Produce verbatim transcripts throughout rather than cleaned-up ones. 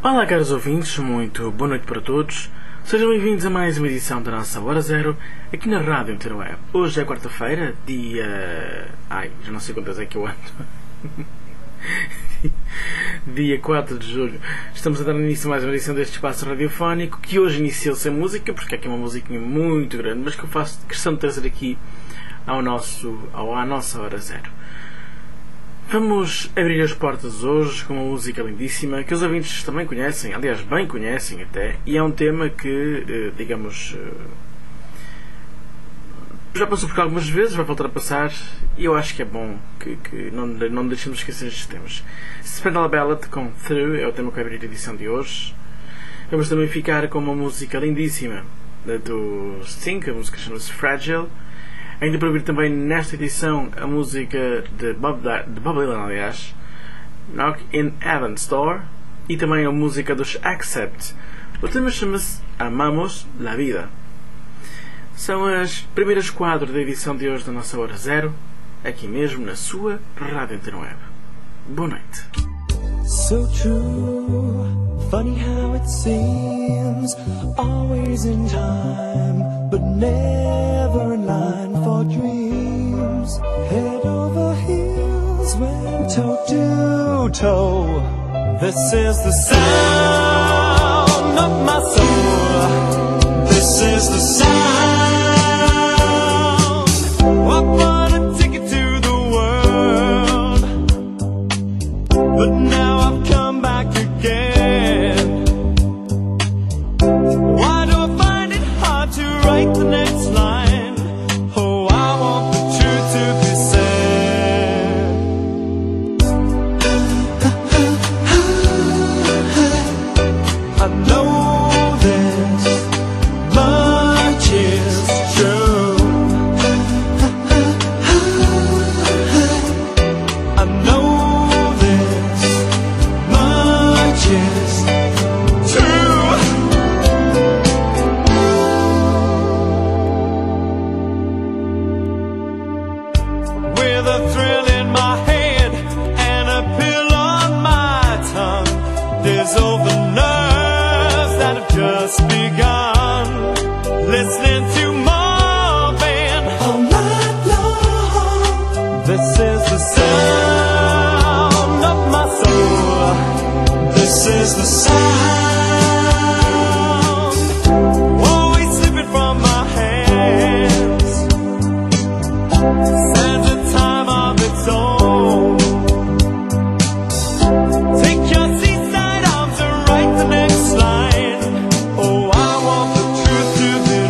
Olá, caros ouvintes, muito boa noite para todos. Sejam bem-vindos a mais uma edição da nossa Hora Zero aqui na Rádio Interweb. Hoje é quarta-feira, dia... Ai, já não sei quantas é que eu ando. Dia quatro de julho. Estamos a dar início a mais uma edição deste espaço radiofónico, que hoje iniciou sem música, porque é aqui uma musiquinha muito grande, mas que eu faço questão de trazer aqui ao nosso, ao, à nossa Hora Zero. Vamos abrir as portas hoje com uma música lindíssima que os ouvintes também conhecem, aliás, bem conhecem até, e é um tema que, digamos, já passou por algumas vezes, vai voltar a passar, e eu acho que é bom que, que não, não deixemos de esquecer estes temas. Spandau Ballet com Through é o tema que vai abrir a edição de hoje. Vamos também ficar com uma música lindíssima do Sting, a música chama-se Fragile. Ainda para ouvir também nesta edição a música de Bob, de Bob Dylan, aliás, Knock in Heaven's Door, e também a música dos Accept. O tema chama-se Amamos la Vida. São as primeiras quadros da edição de hoje da nossa Hora Zero, aqui mesmo na sua Rádio Interweb. Boa noite. So true, funny how it seems, always in time, but never in line for dreams. Head over heels, went toe to toe. This is the sound of my soul. This is the sound. I bought a ticket to the world, but now I've come back again. Why do I find it hard to write the next line? Oh, I want the truth to be said. I know this much is true. I know this much is true. With a thrill in my head and a pill on my tongue, there's all the nerves that have just begun. Listening to Marvin all night long. This is the sound of my soul. This is the sound, always slipping from my hands. Stands a time of its own. Take your seaside arms and write the next line. Oh, I want the truth to be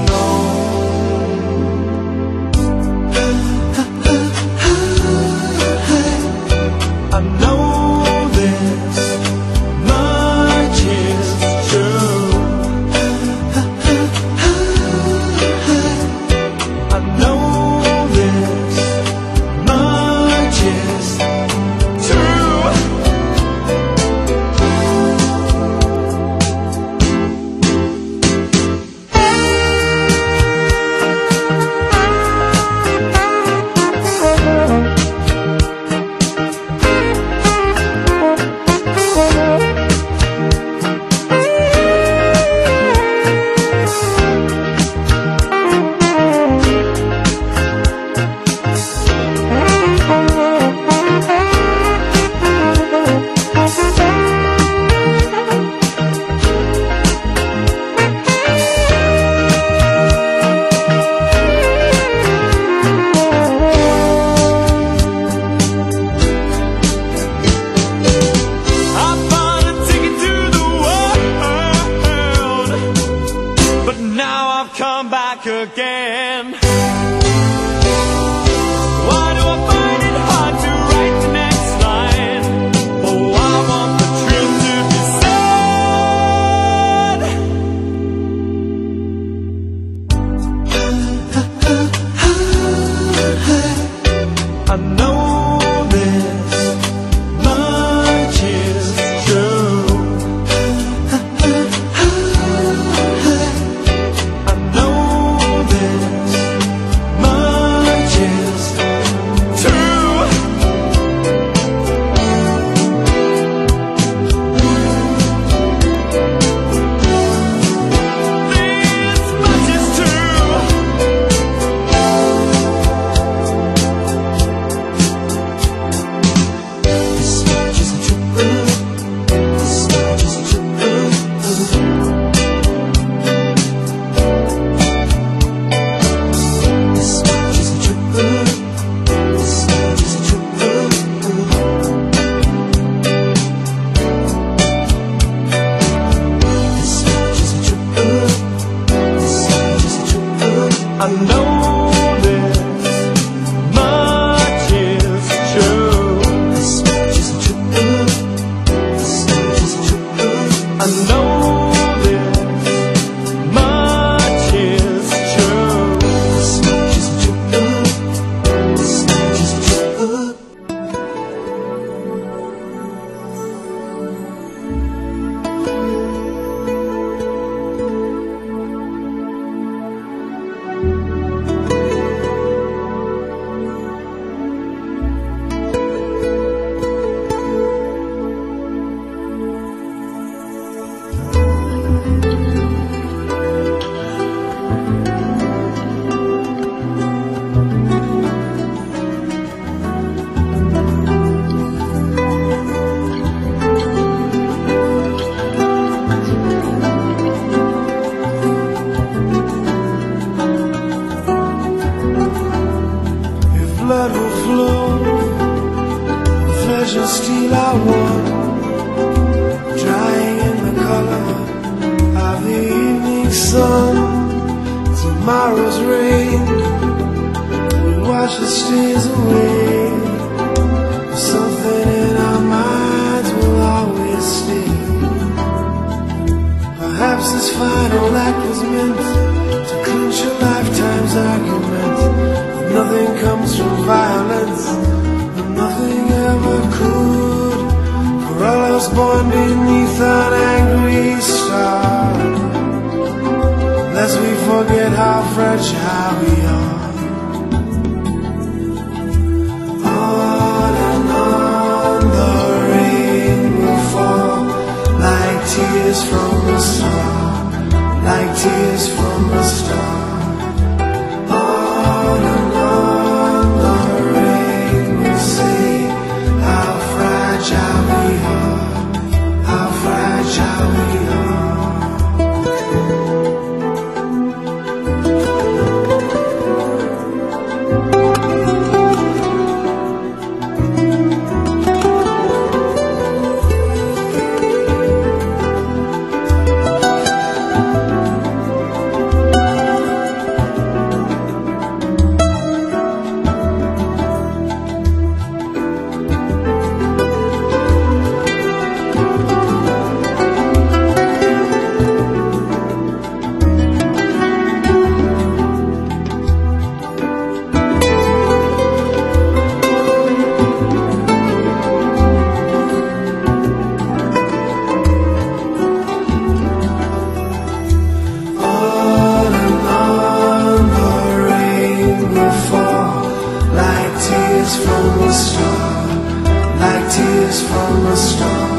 known. I know this much is true. I know this much is true. I bought a ticket to the world, but now I've come back again. Why do I find it hard to write the next line? Oh, I want the truth to be said. I know this much is true. I know this I know this much is true. This much is true. This much is true. I know this much is true. This much is true. This much is true. Blood will flow, flesh and steel I want, drying in the color of the evening sun. Tomorrow's rain will wash the stains away. Something in our minds will always stay. Perhaps this final act was meant to clinch a lifetime's argument. Nothing comes from violence, and nothing ever could. For all I was born beneath an angry star, lest we forget how fragile we are. On and on the rain will fall, like tears from a star, like tears from a star. Tears from a star.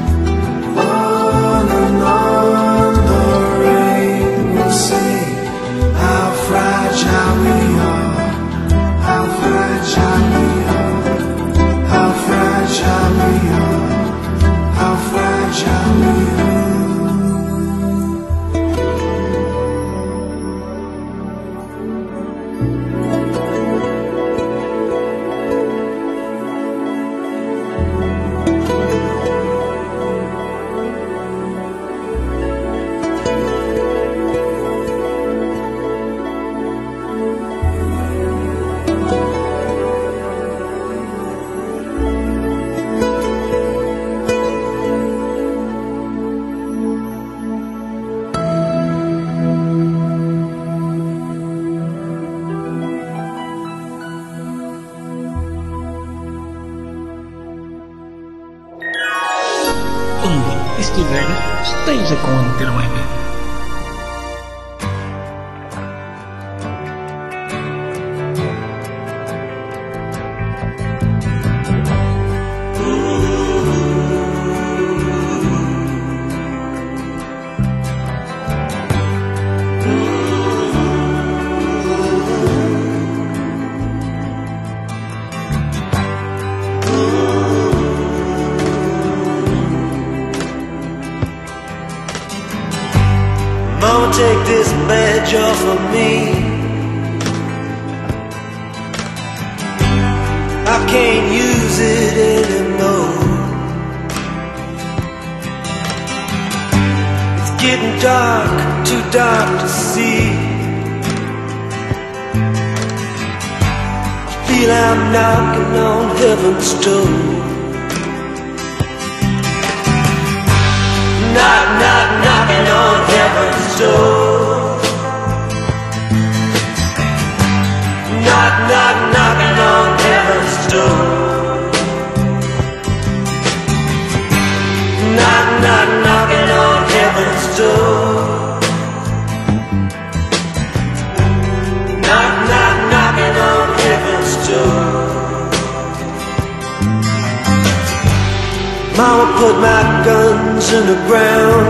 On and on the rain will say how fragile we are, how fragile we are, how fragile we are, how fragile we are. Onde estiver, esteja com a Antena Web. Mama, take this badge off of me. I can't use it anymore. It's getting dark, too dark to see. feel I'm knocking on heaven's door. Knock, knock, knocking on heaven's door. Knock, knock, knocking on heaven's door. Knock, knock, knocking on heaven's door. Knock, knock, knocking on heaven's door. Mama put my guns in the ground.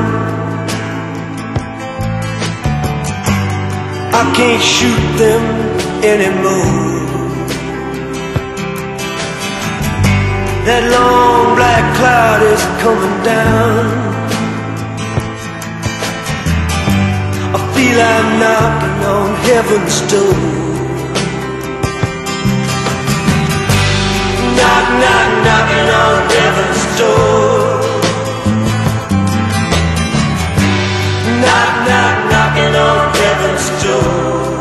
I can't shoot them anymore. That long black cloud is coming down. I feel I'm knocking on heaven's door. Knock, knock, knocking on heaven's door. Knock, knock, knocking on heaven's door.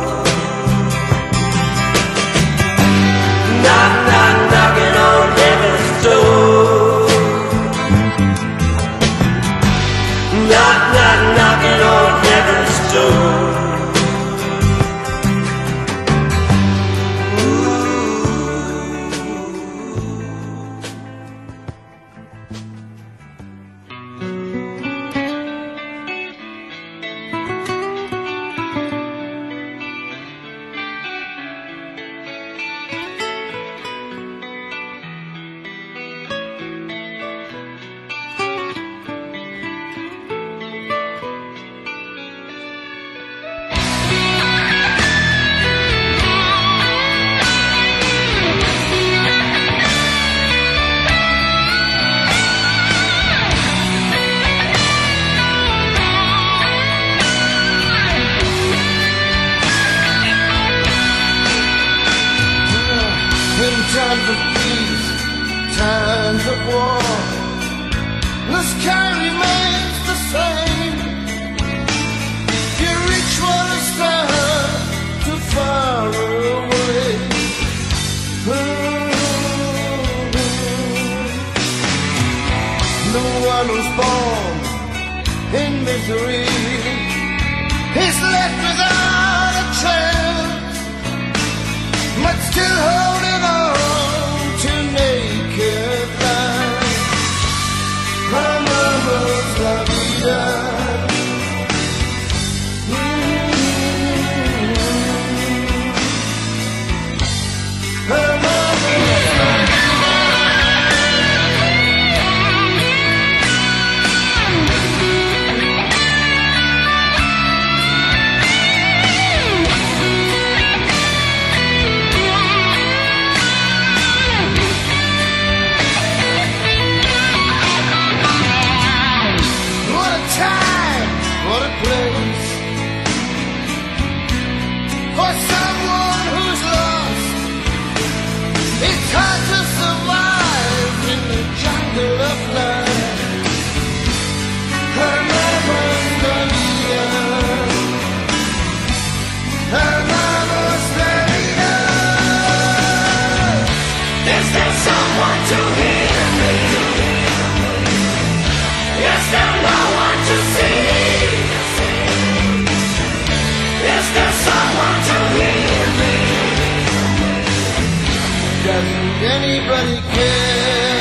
Knock, knock, knocking on heaven's door. Knock, knock, knocking on heaven's door. Times of peace, times of war, the sky remains the same. You reach for a star too far away. The one who's born in misery is left without a chance, but still holding on. For someone who's lost, it's hard to survive in the jungle of life. Her mama's Maria, her mama's Maria. Is there someone to hear me? Is there no one to see? Is there someone to hear me? Doesn't anybody care?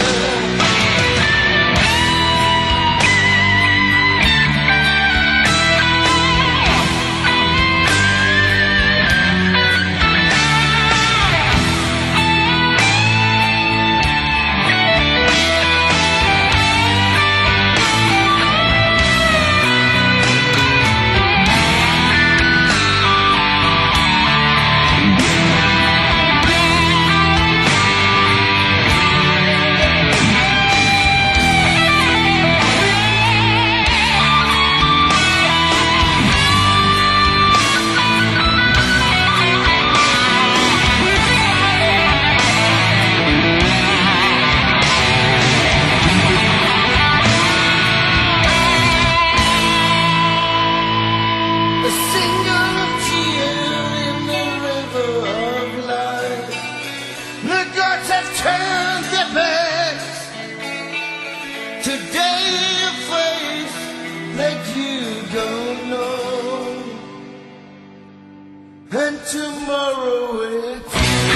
tomorrow with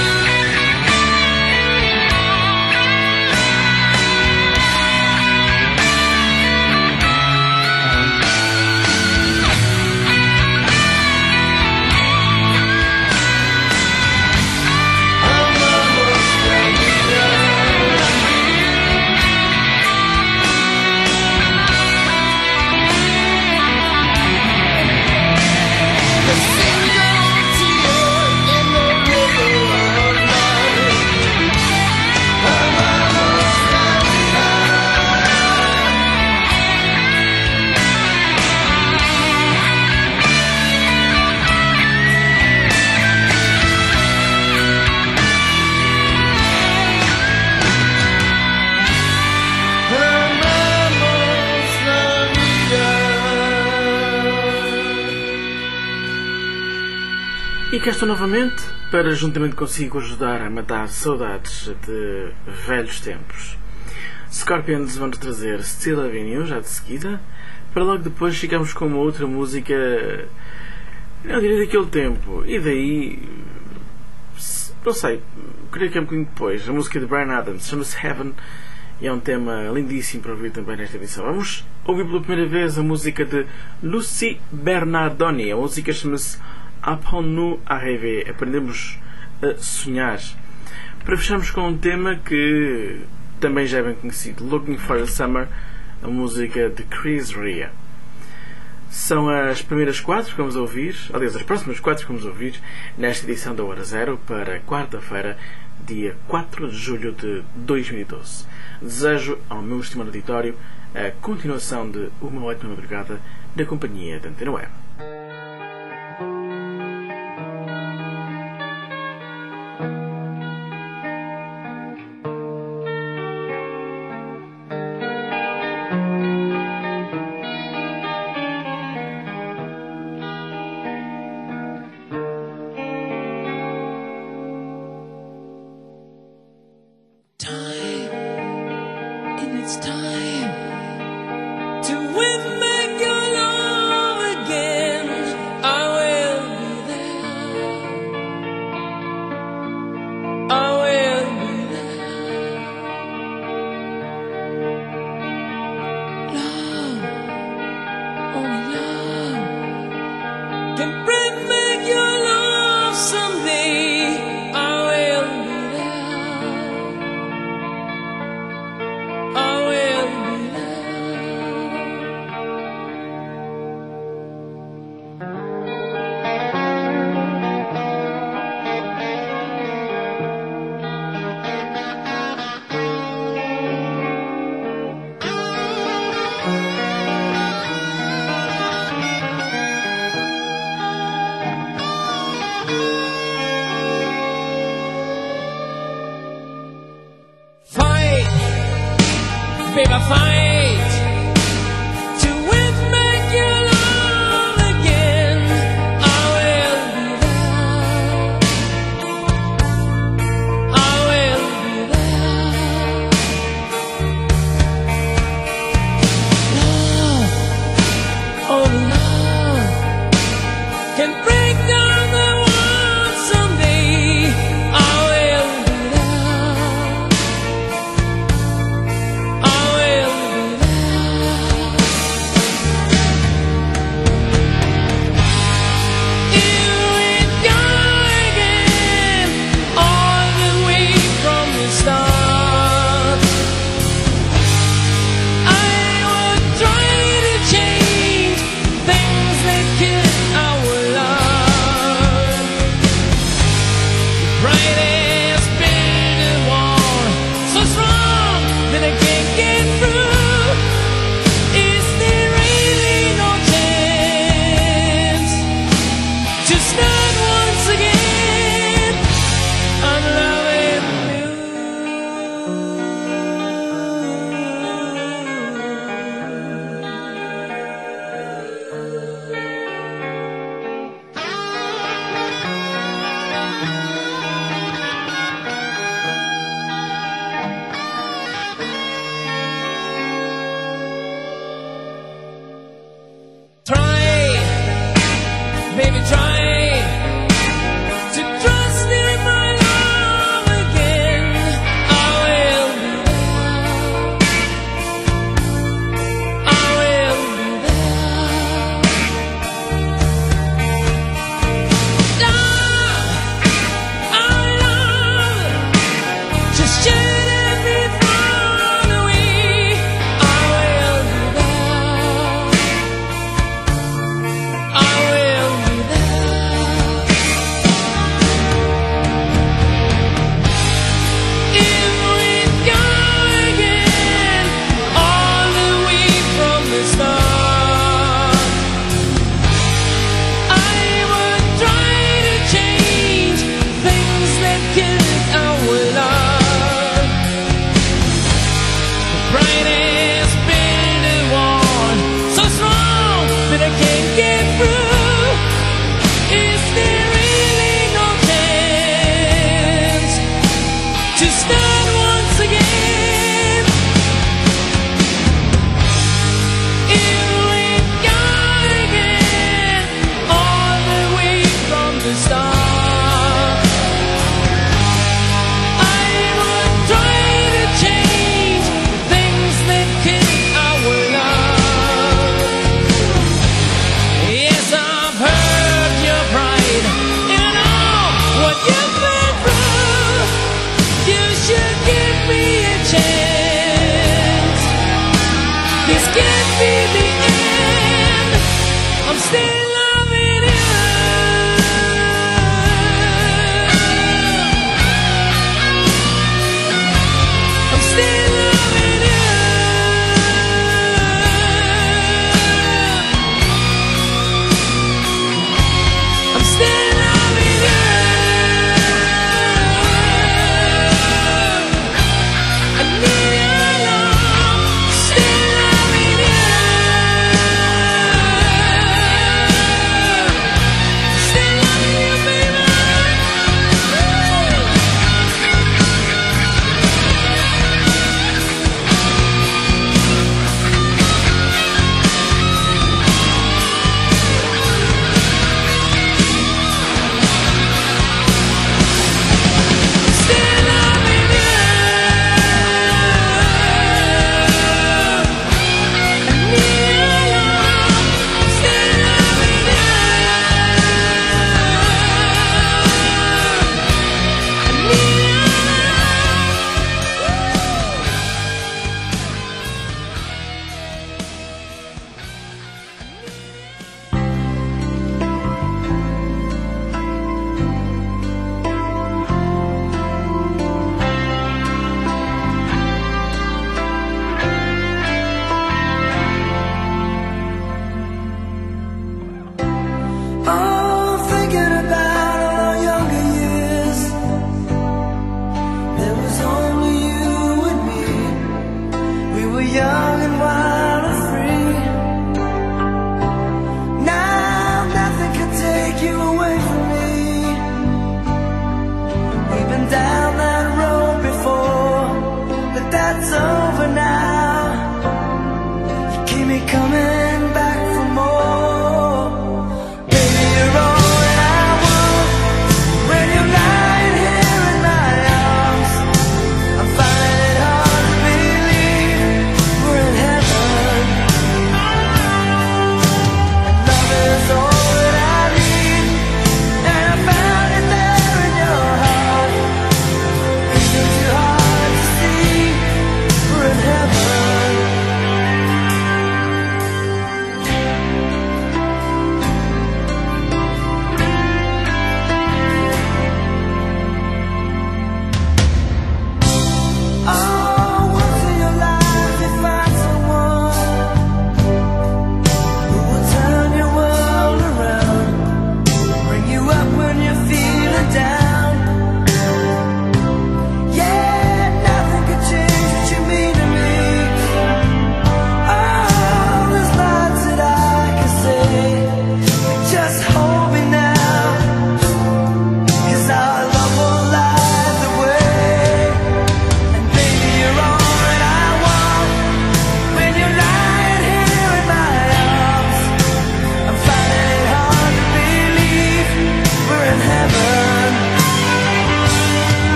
E cá estou novamente para, juntamente consigo, ajudar a matar saudades de velhos tempos. Scorpions vão-nos trazer Steel Avenue, já de seguida, para logo depois ficarmos com uma outra música, não diria daquele tempo, e daí, não sei, creio que é um bocadinho depois, a música de Bryan Adams, chama-se Heaven, e é um tema lindíssimo para ouvir também nesta edição. Vamos ouvir pela primeira vez a música de Lucy Bernardoni, a música chama-se Apprends-nous à rêver, aprendemos a sonhar, para fecharmos com um tema que também já é bem conhecido, Looking for the Summer, a música de Chris Rea. São as primeiras quatro que vamos ouvir, aliás, as próximas quatro que vamos ouvir nesta edição da Hora Zero para quarta-feira, dia quatro de julho de dois mil e doze. Desejo ao meu estimado auditório a continuação de uma ótima madrugada da companhia da Antena Web.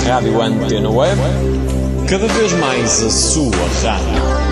Rádio Antena Web, cada vez mais a sua rádio.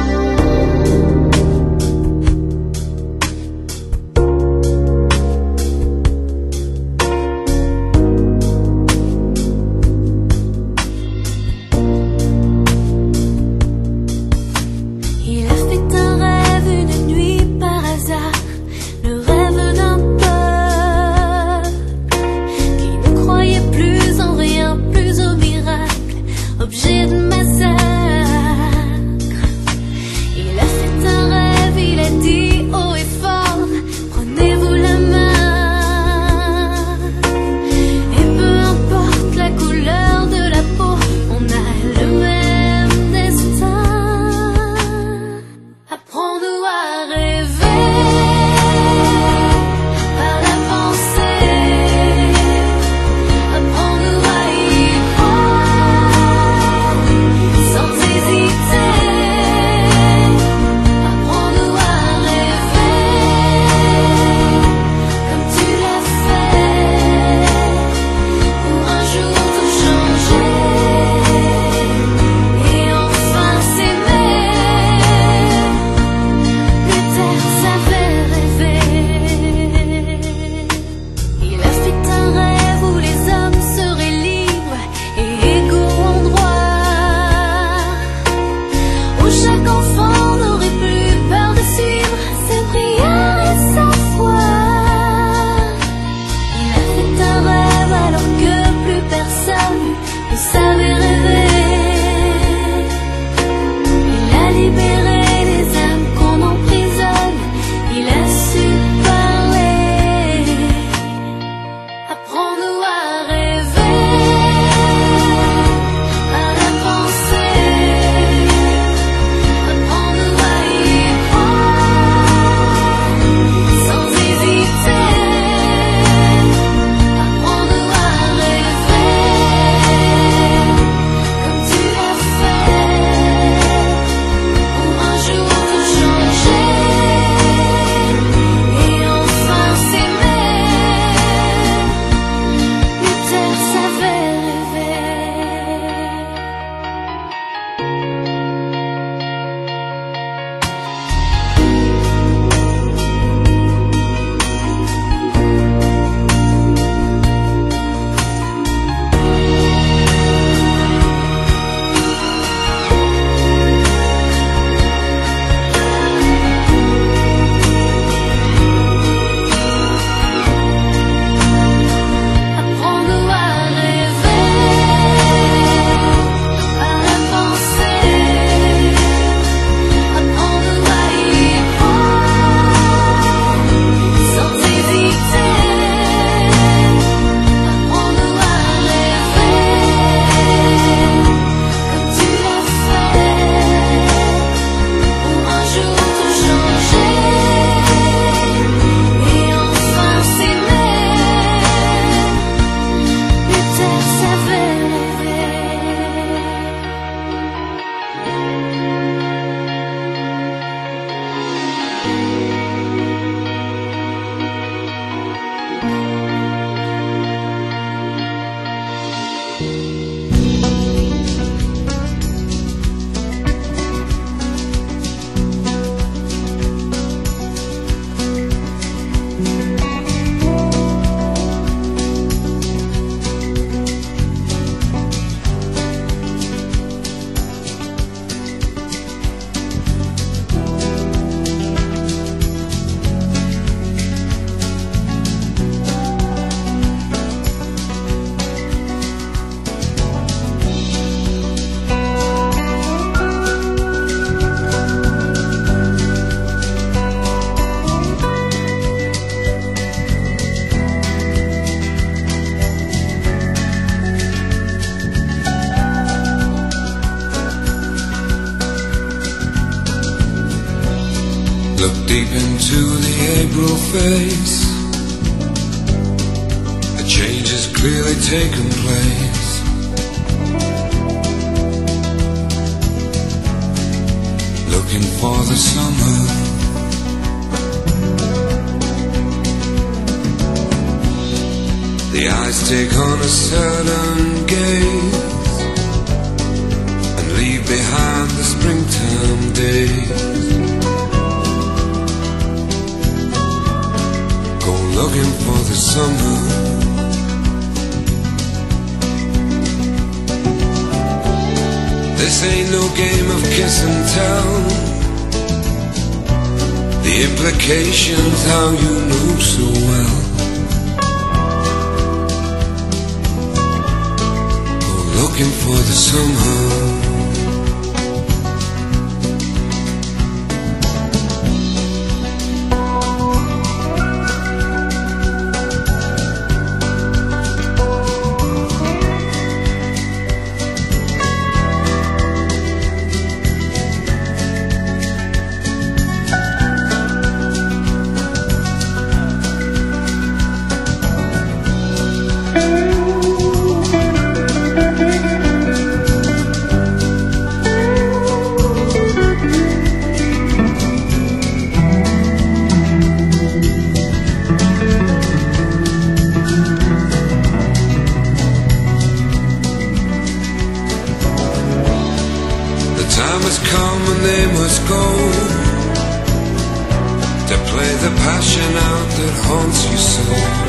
Look deep into the April face. A change has clearly taken place. Looking for the summer. The eyes take on a certain gaze. behind the springtime days. Go looking for the summer. This ain't no game of kiss and tell. The implications how you know so well. Go looking for the summer. Time has come and they must go to play the passion out that haunts you so.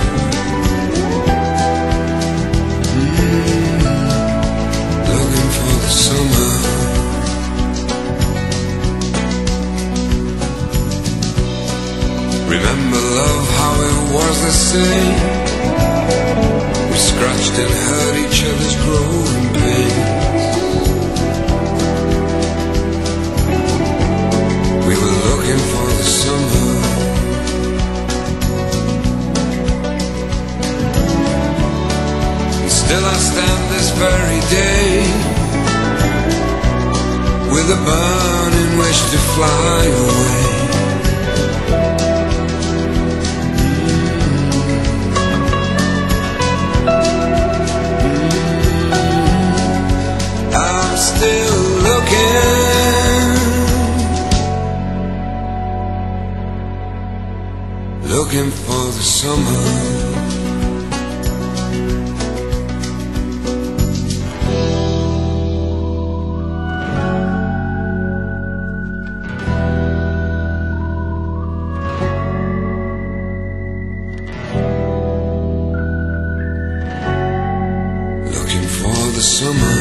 Mm, looking for the summer. Remember love, how it was the same. We scratched and hurt each other's growing pain. We were looking for the summer. And still I stand this very day with a burning wish to fly away. Mm-hmm. I'm still looking. Looking for the summer. Looking for the summer.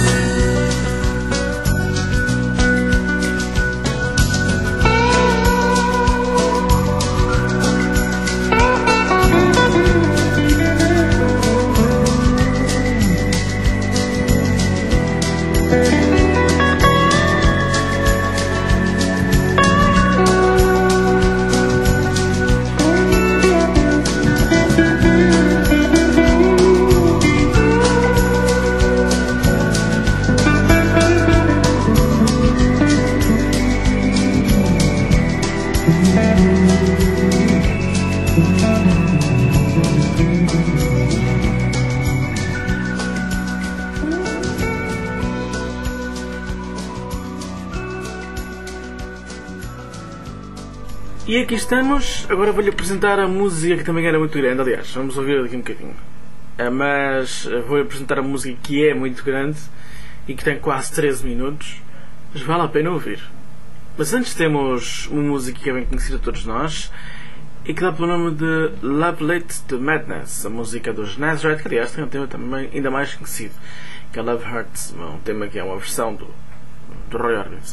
E aqui estamos, agora vou-lhe apresentar a música que também era muito grande, aliás, vamos ouvir daqui um bocadinho. Mas vou-lhe apresentar a música que é muito grande e que tem quase treze minutos, mas vale a pena ouvir. Mas antes temos uma música que é bem conhecida a todos nós e que dá pelo nome de Love Lit to Madness, a música dos Nazareth, que aliás tem um tema também ainda mais conhecido, que é Love Hurts, um tema que é uma versão do, do Roy Orbison.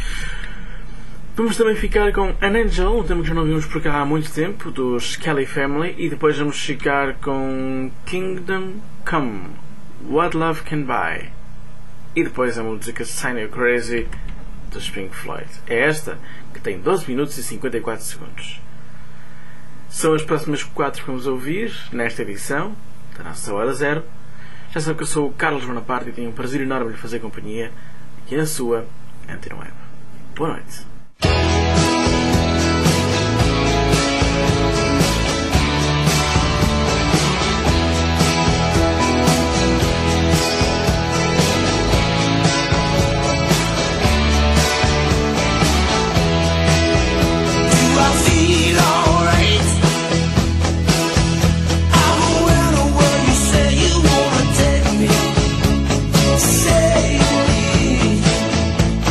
Vamos também ficar com An Angel, um tema que já não vimos por cá há muito tempo, dos Kelly Family, e depois vamos ficar com Kingdom Come, What Love Can Buy, e depois a música Sign You Crazy, dos Pink Floyd. É esta que tem doze minutos e cinquenta e quatro segundos. São as próximas quatro que vamos ouvir nesta edição da nossa Hora Zero. Já sabe que eu sou o Carlos Bonaparte e tenho um prazer enorme de lhe fazer companhia aqui na sua Antena Web. Boa noite. Say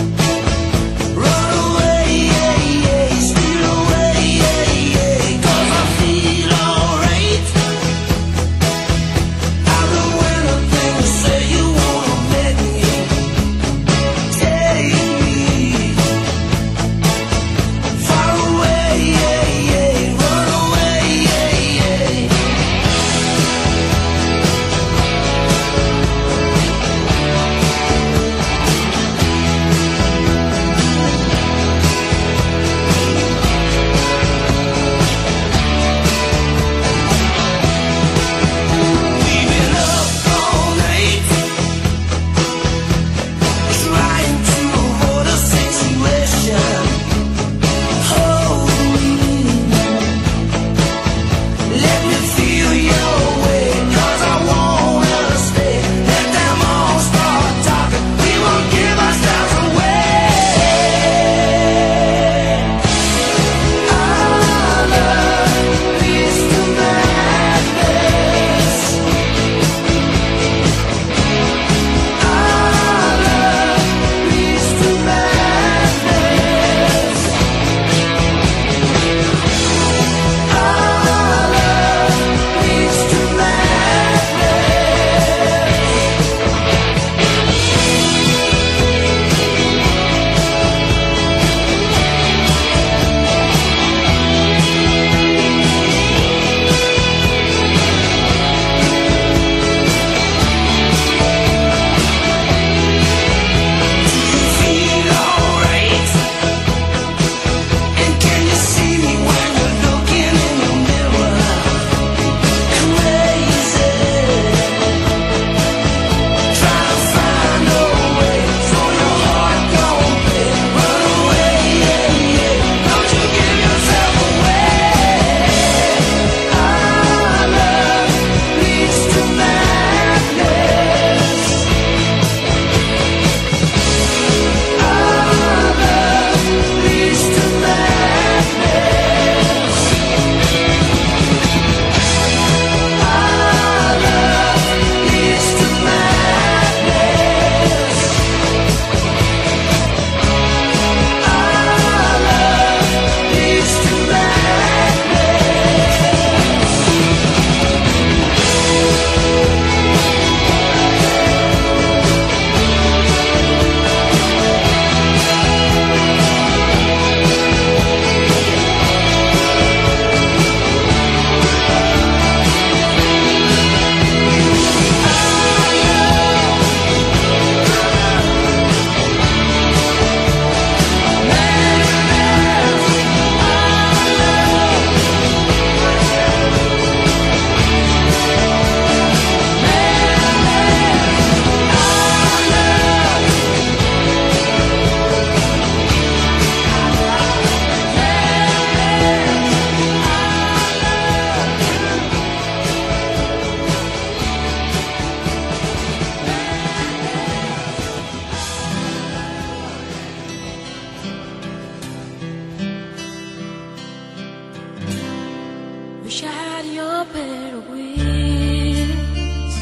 your pair of wheels.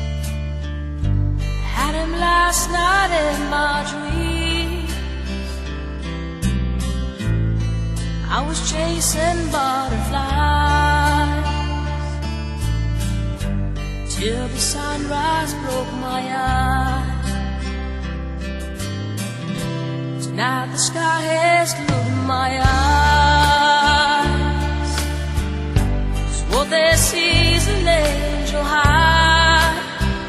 Had him last night in my dream. I was chasing butterflies till the sunrise broke my eyes. Tonight the sky has glued my eyes. So what they see is an angel high.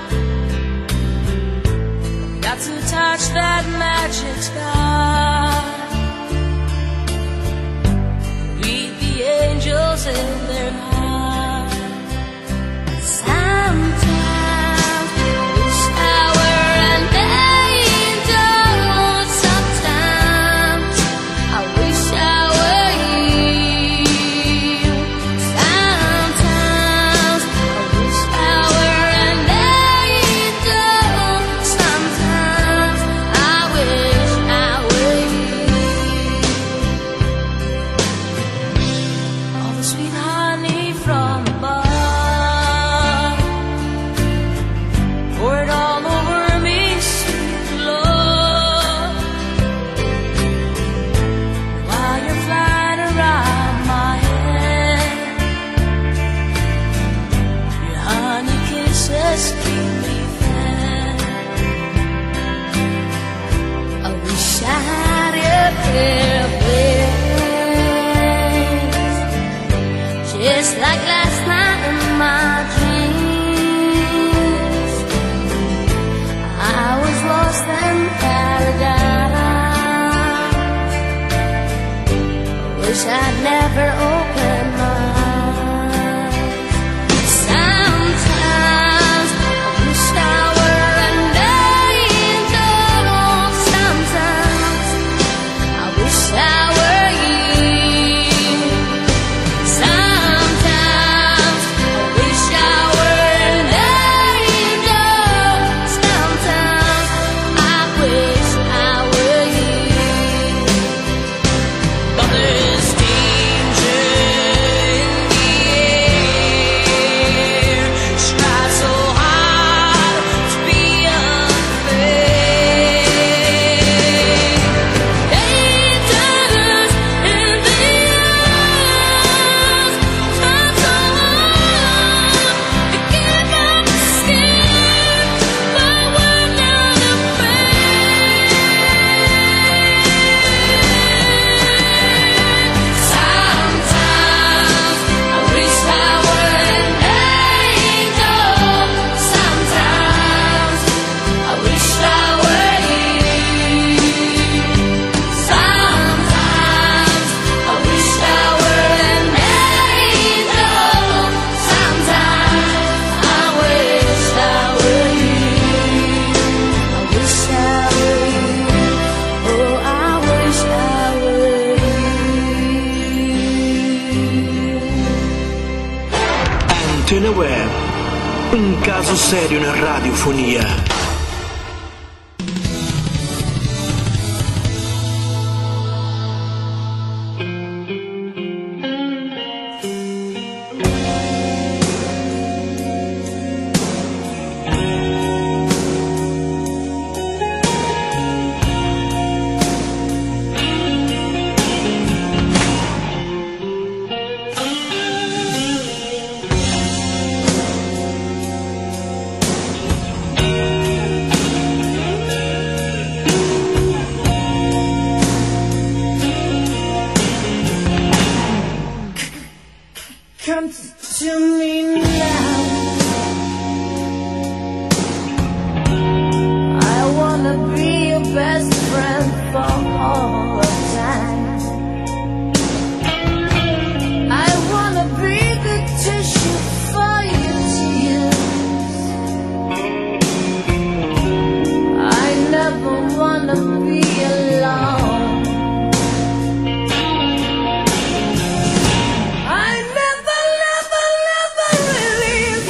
Got to touch that magic sky. Read the angels in their eyes. Sometimes wish I were an angel. Sometimes I wish I were you. Sometimes I wish I were an angel. Sometimes I wish I were you. All the sweet honey from above, pour it all over me, sweet love. While you're flying around my head, your honey kisses keep me fed. I wish I had a pair of wings, just like last night in my dreams. I was lost in paradise. I wish I'd never opened my eyes. Sometimes I wish I were an angel. Sometimes I wish I were you. Sometimes I wish I were an angel. Sometimes I wish I were you. But there's danger in the air. She tries so hard to be unfair. Dangers in the eyes. Try so hard to give up the skin, but we're not afraid. Sometimes I wish I were an angel. Sometimes I wish I were you. Sometimes I wish I were an angel. Sometimes I wish I were you. I wish I were you. Oh, I wish I were you. Antenne Web, un caso serio in radiofonia. Come to me now. I wanna be your best friend for all the time. I wanna be the tissue for your tears. I never wanna be alone. I never, never, never really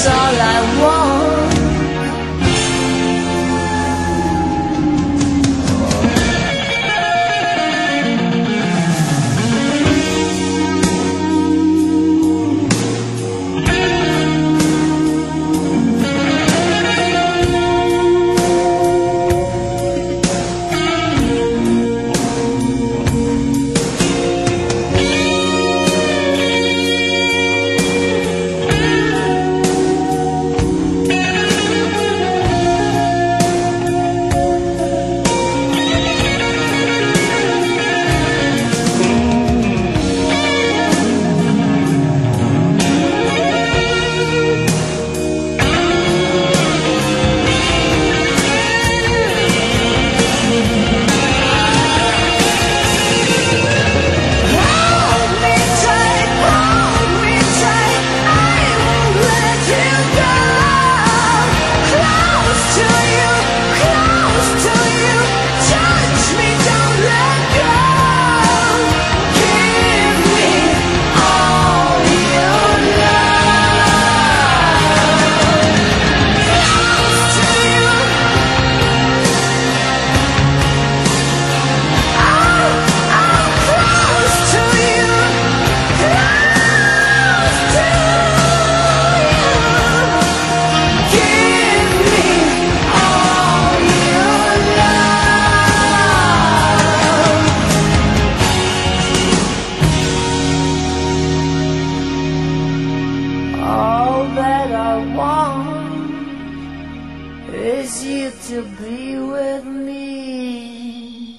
that's all I want. Is you to be with me.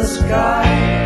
sky.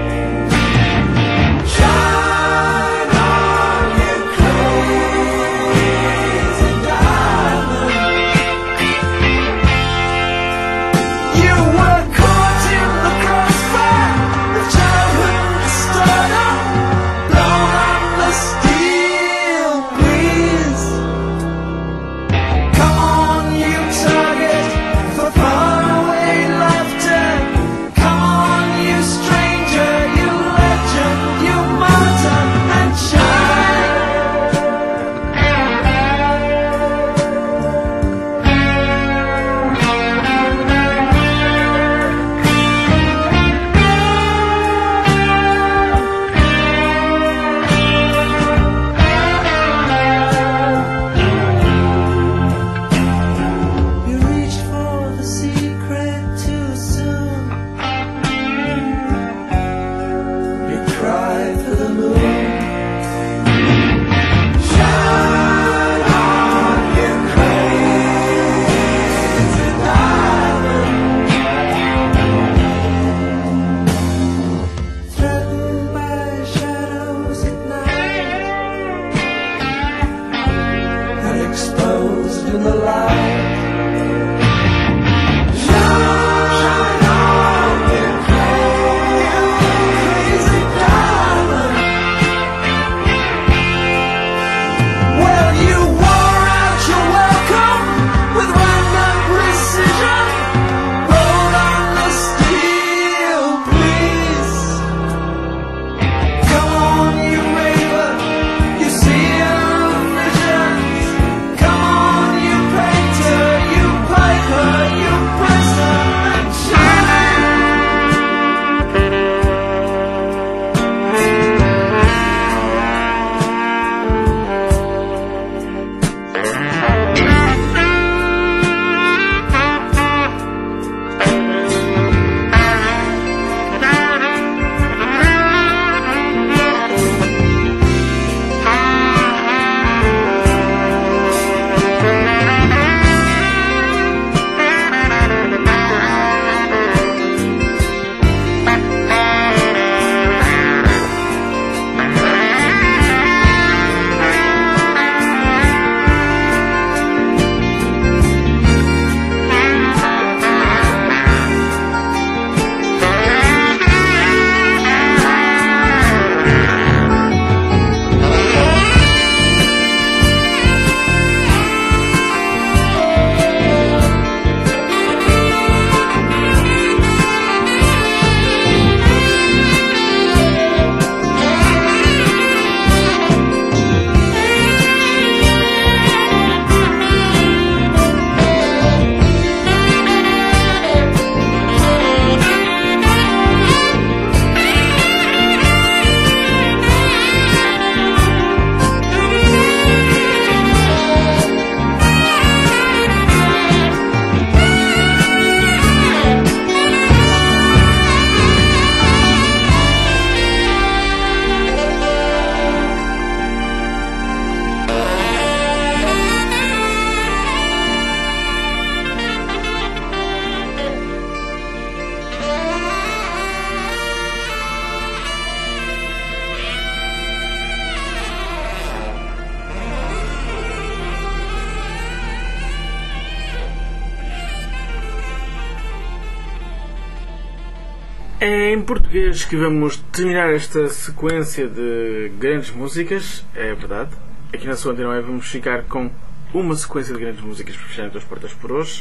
É em português que vamos terminar esta sequência de grandes músicas, é verdade. Aqui na sua Antena Web vamos ficar com uma sequência de grandes músicas para fechar as portas por hoje.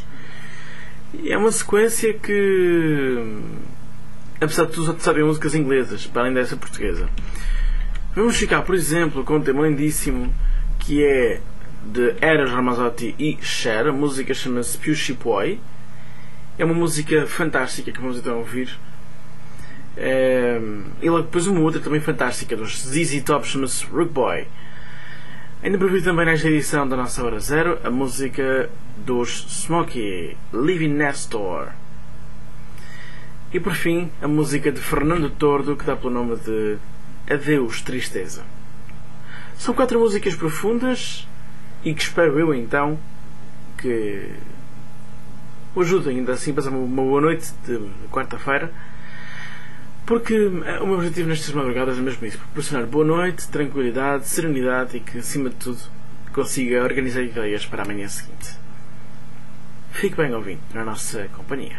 E é uma sequência que, apesar de tudo, sabem músicas inglesas, para além dessa portuguesa. Vamos ficar, por exemplo, com um tema lindíssimo que é de Eros Ramazzotti e Cher. A música chama-se Pushy Boy. É uma música fantástica que vamos então ouvir. É, e logo depois uma outra também fantástica dos Z Z Top, chama-se Rook Boy. Ainda para ouvir também nesta edição da nossa Hora Zero a música dos Smokey, Living Next Door. E por fim a música de Fernando Tordo, que dá pelo nome de Adeus Tristeza. São quatro músicas profundas e que espero eu então que o ajudem ainda assim a passar uma boa noite de quarta-feira. Porque o meu objetivo nestas madrugadas é mesmo isso: proporcionar boa noite, tranquilidade, serenidade e que, acima de tudo, consiga organizar ideias para a manhã seguinte. Fique bem ouvindo na nossa companhia.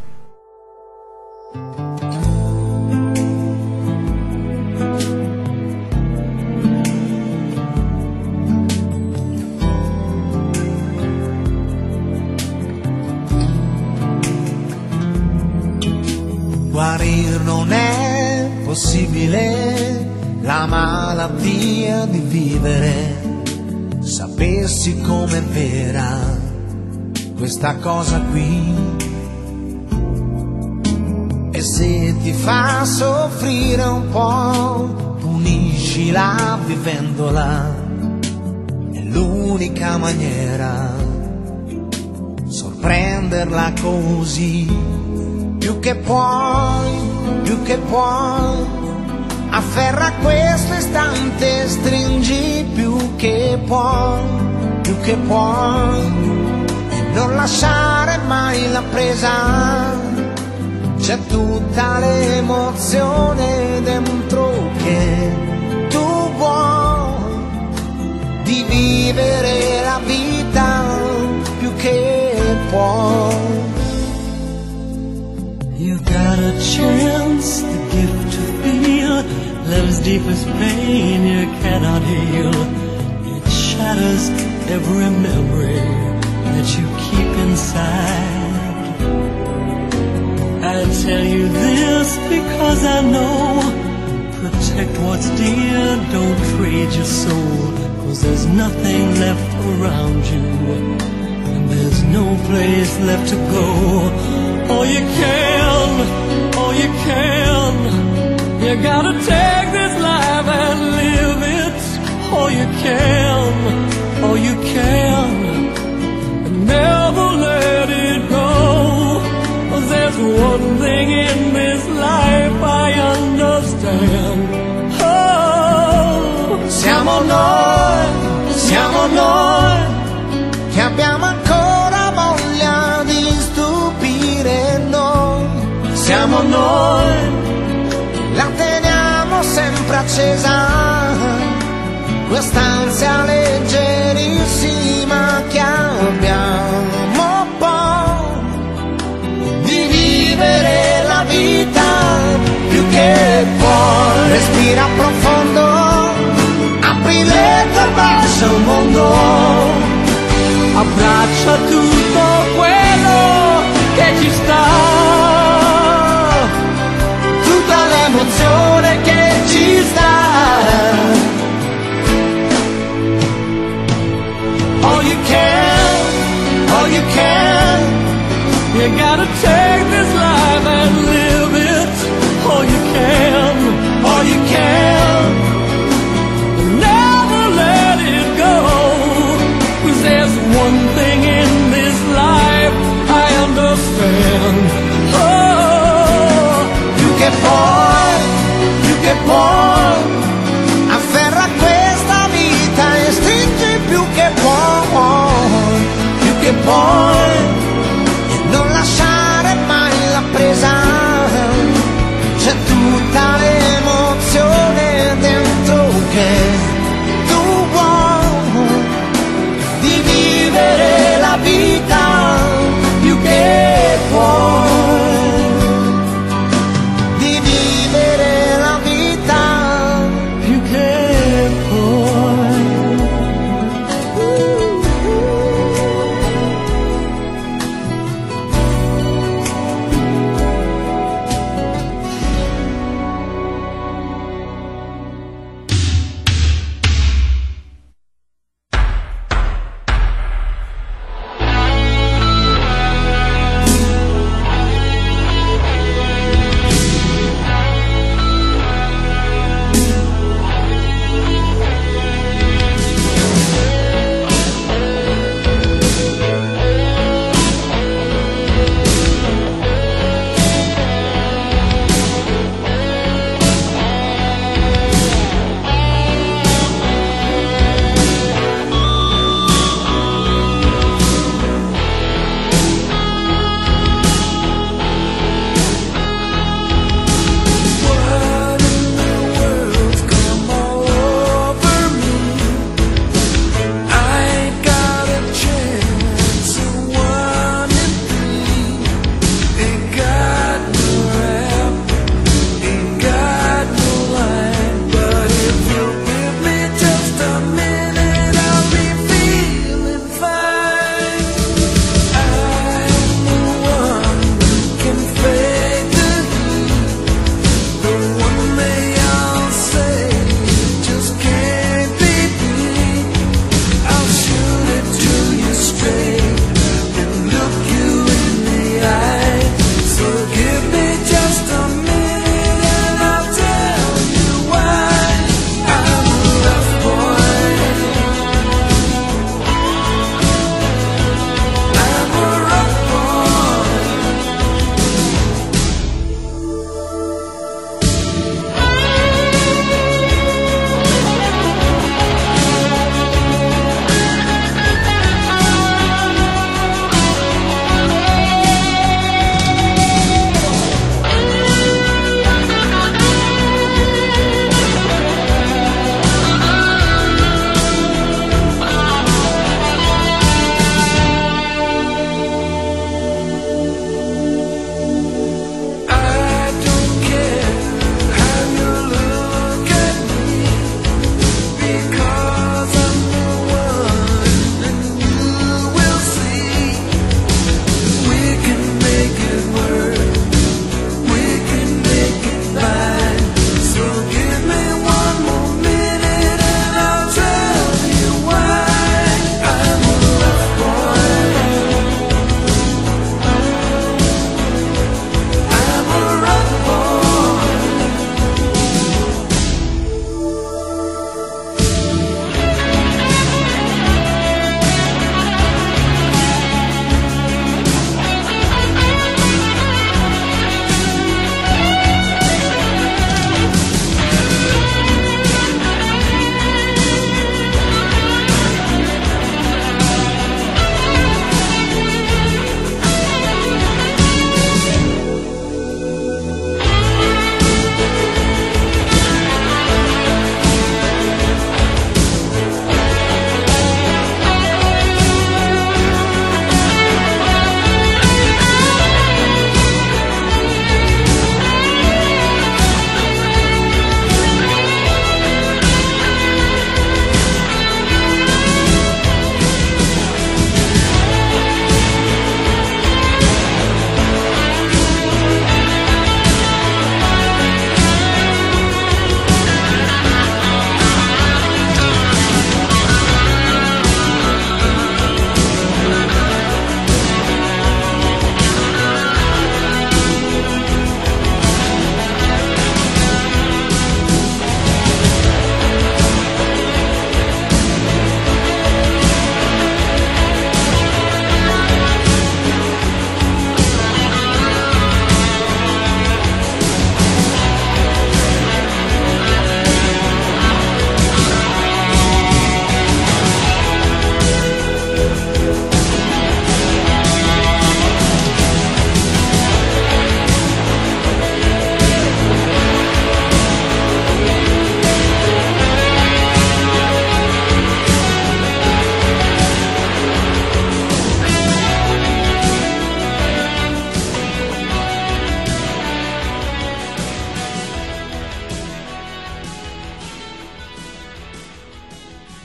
Guarir non è possibile, la malattia di vivere. Sapessi com'è vera questa cosa qui, e se ti fa soffrire un po', puniscila vivendola. È l'unica maniera, sorprenderla così. Più che puoi, più che puoi, afferra questo istante, stringi più che puoi, più che puoi, e non lasciare mai la presa. C'è tutta l'emozione dentro che tu vuoi, di vivere la vita più che puoi. You got a chance, the gift to feel love's deepest pain you cannot heal. It shatters every memory that you keep inside. I tell you this because I know, protect what's dear, don't trade your soul, 'cause there's nothing left around you, and there's no place left to go. All you can, all you can, you gotta take this life and live it. All you can, all you can, and never let it go. 'Cause there's one thing in this life I understand. Oh, siamo noi, siamo noi, che abbiamo ancora voglia di stupire noi. Siamo noi, la teniamo sempre accesa, quest'ansia leggerissima che abbiamo poi, di vivere la vita più che puoi. Respira profondo, apri le tue braccia al mondo, abbraccia tutto quello che ci sta, tutta l'emozione che ci sta. All you can, all you can, you gotta take this life and live it. All you can, all you can, never let it go. 'Cause there's one thing in this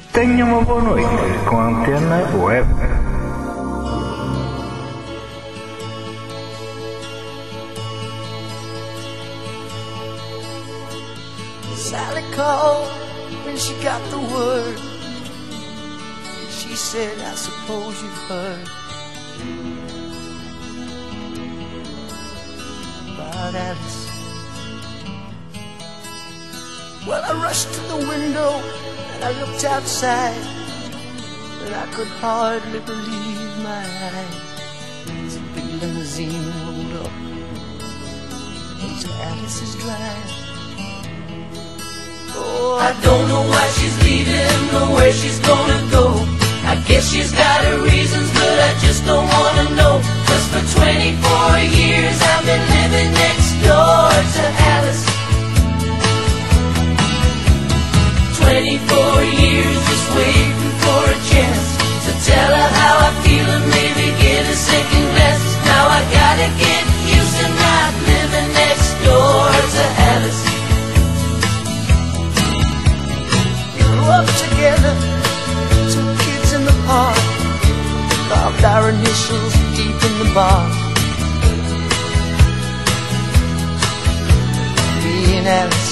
Tenha uma boa noite com a Antena Web. Sally called when she got the word. She said, I suppose you've heard about Alice. Well, I rushed to the window and I looked outside, but I could hardly believe my eyes as a big limousine rolled up into Alice's drive. Oh, I don't know why she's leaving or where she's gonna go. I guess she's got her reasons, but I just don't wanna know. Cause for twenty-four years I've been living next door to Alice. Twenty-four years just waiting for a chance to tell her how I feel and maybe get a second glance. Now I gotta get used to not living next door to Alice. Grew up together, two kids in the park, carved our initials deep in the bark. Me and Alice.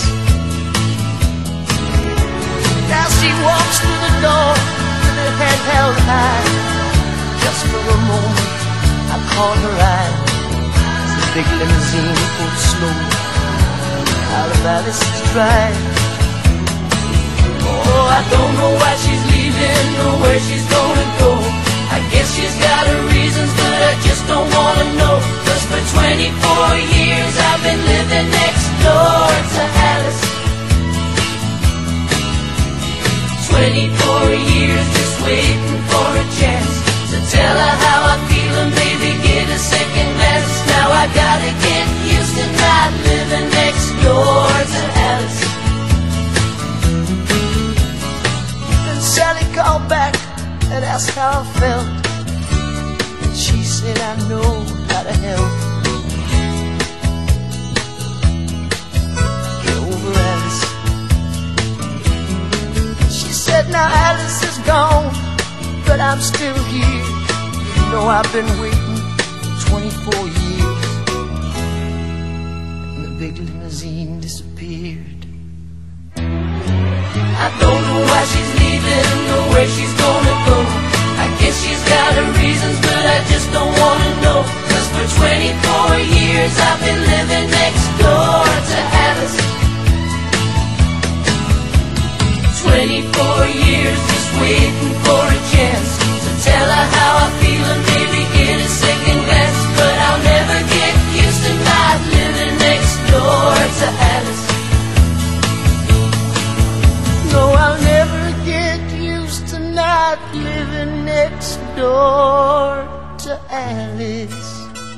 Now she walks through the door with her head held high. Just for a moment I caught her eye as the big limousine pulled slowly out of Alice's drive. Oh, I don't know why she's leaving or where she's gonna go. I guess she's got her reasons, but I just don't wanna know. Cause for twenty-four years I've been living next door to Alice. Twenty-four years just waiting for a chance to tell her how I feel and maybe get a second glance. Now I gotta get used to not living next door to Alice. Then Sally called back and asked how I felt, and she said I know how to help. Get over Alice. She said now Alice is gone, but I'm still here. You know I've been waiting for twenty-four years. And the big limousine disappeared. I don't know why she's leaving or where she's gonna go. I guess she's got her reasons, but I just don't wanna know. Cause for twenty-four years I've been living next door to Alice. Twenty-four years just waiting for a chance to tell her how I feel and maybe get a second glance. But I'll never get used to not living next door to Alice. No, I'll never get used to not living next door to Alice.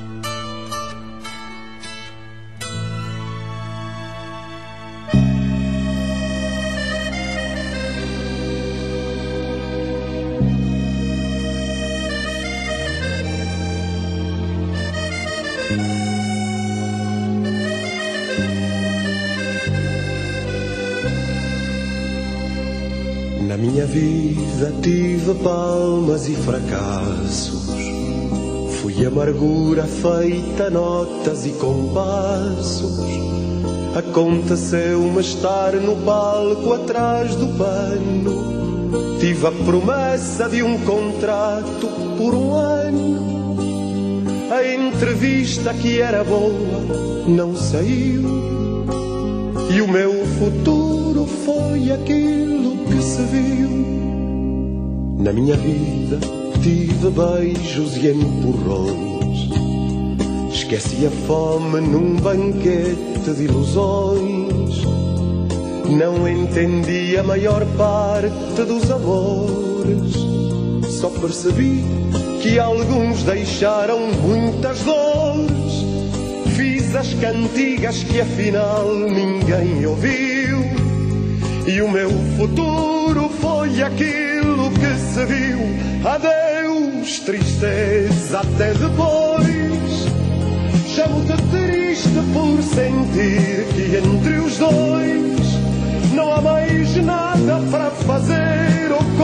Na minha vida tive palmas e fracassos, fui amargura feita notas e compassos. Aconteceu-me estar no palco atrás do pano, tive a promessa de um contrato por um ano. A entrevista que era boa não saiu, e o meu futuro foi aquilo que se viu. Na minha vida tive beijos e empurrões, esqueci a fome num banquete de ilusões. Não entendi a maior parte dos amores, só percebi que alguns deixaram muitas dores. Fiz as cantigas que afinal ninguém ouviu, e o meu futuro foi aquilo que se viu. Adeus, tristeza, até depois. Chamo-te triste por sentir que entre os dois não há mais nada para fazer ou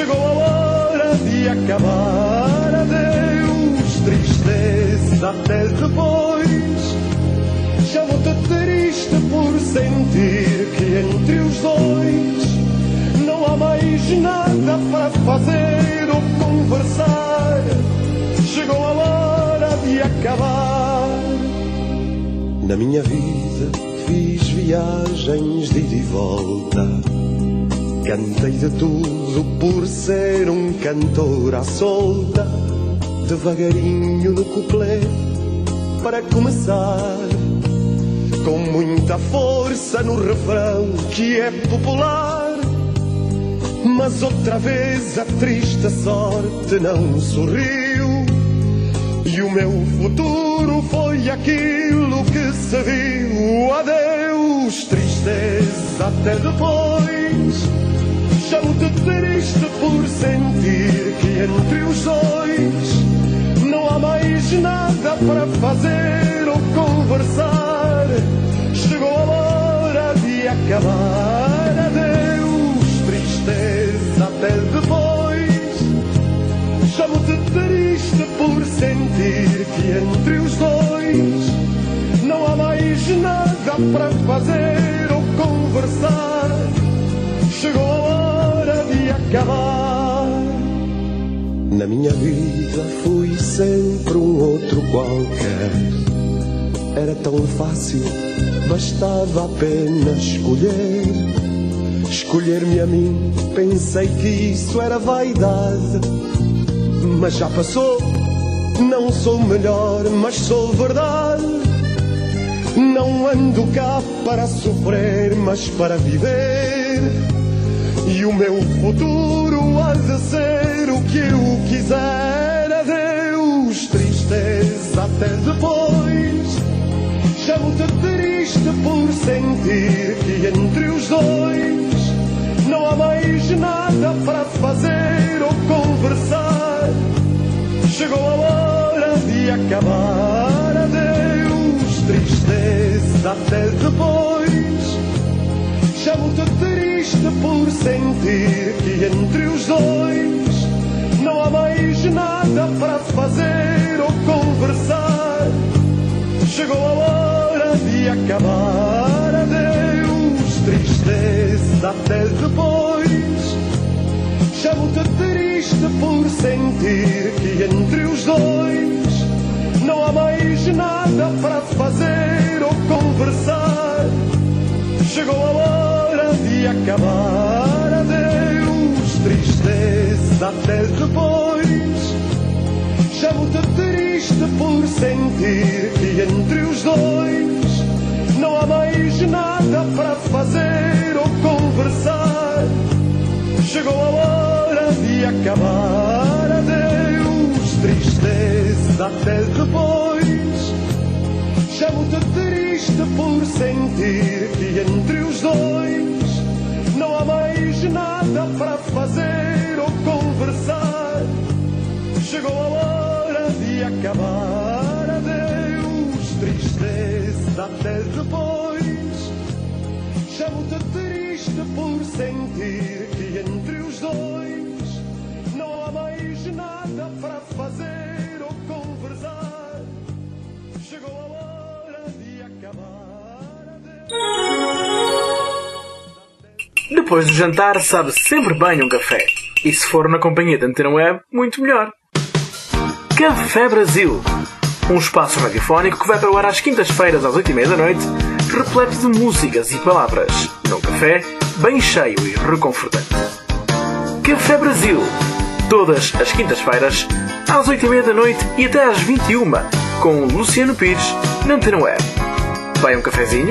chegou a hora de acabar. Adeus, tristeza, até depois. Chamo-te triste por sentir que entre os dois não há mais nada para fazer ou conversar. Chegou a hora de acabar. Na minha vida fiz viagens de ida e volta. Cantei de tudo por ser um cantor à solta. Devagarinho no couplet para começar, com muita força no refrão que é popular. Mas outra vez a triste sorte não sorriu e o meu futuro foi aquilo que se viu. Adeus, tristeza, até depois. Chamo-te triste por sentir que entre os dois não há mais nada para fazer ou conversar. Chegou a hora de acabar. Adeus, tristeza, até depois. Chamo-te triste por sentir que entre os dois não há mais nada para fazer ou conversar. Chegou a hora de acabar. Na minha vida fui sempre um outro qualquer. Era tão fácil, bastava apenas escolher. Escolher-me a mim, pensei que isso era vaidade. Mas já passou, não sou melhor, mas sou verdade. Não ando cá para sofrer, mas para viver. E o meu futuro há de ser o que eu quiser. Adeus, tristeza, até depois. Chamo-te triste por sentir que entre os dois não há mais nada para fazer ou conversar. Chegou a hora de acabar. Adeus, tristeza, até depois. Chamo-te triste por sentir que entre os dois não há mais nada para fazer ou conversar. Chegou a hora de acabar. Adeus, tristeza, até depois. Chamo-te triste por sentir que entre os dois não há mais nada para fazer ou conversar. Chegou a hora de acabar. Adeus, tristeza, até depois. Chamo-te triste por sentir que entre os dois não há mais nada para fazer ou conversar. Chegou a hora de acabar. Adeus, tristeza, até depois. Chamo-te triste por sentir que entre os dois não há mais nada para fazer ou conversar. Chegou a hora de acabar. Adeus, tristeza, até depois. Chamo-te triste por sentir que entre os dois não há mais nada para fazer ou conversar. Chegou a hora de acabar. Depois do jantar, sabe sempre bem um café. E se for na companhia da Antena Web, muito melhor. Café Brasil. Um espaço radiofónico que vai para o ar às quintas-feiras às oito e meia da noite, repleto de músicas e palavras. Num café bem cheio e reconfortante. Café Brasil. Todas as quintas-feiras, às oito e meia da noite e até às vinte e uma, com Luciano Pires, na Antena Web. Vai um cafezinho?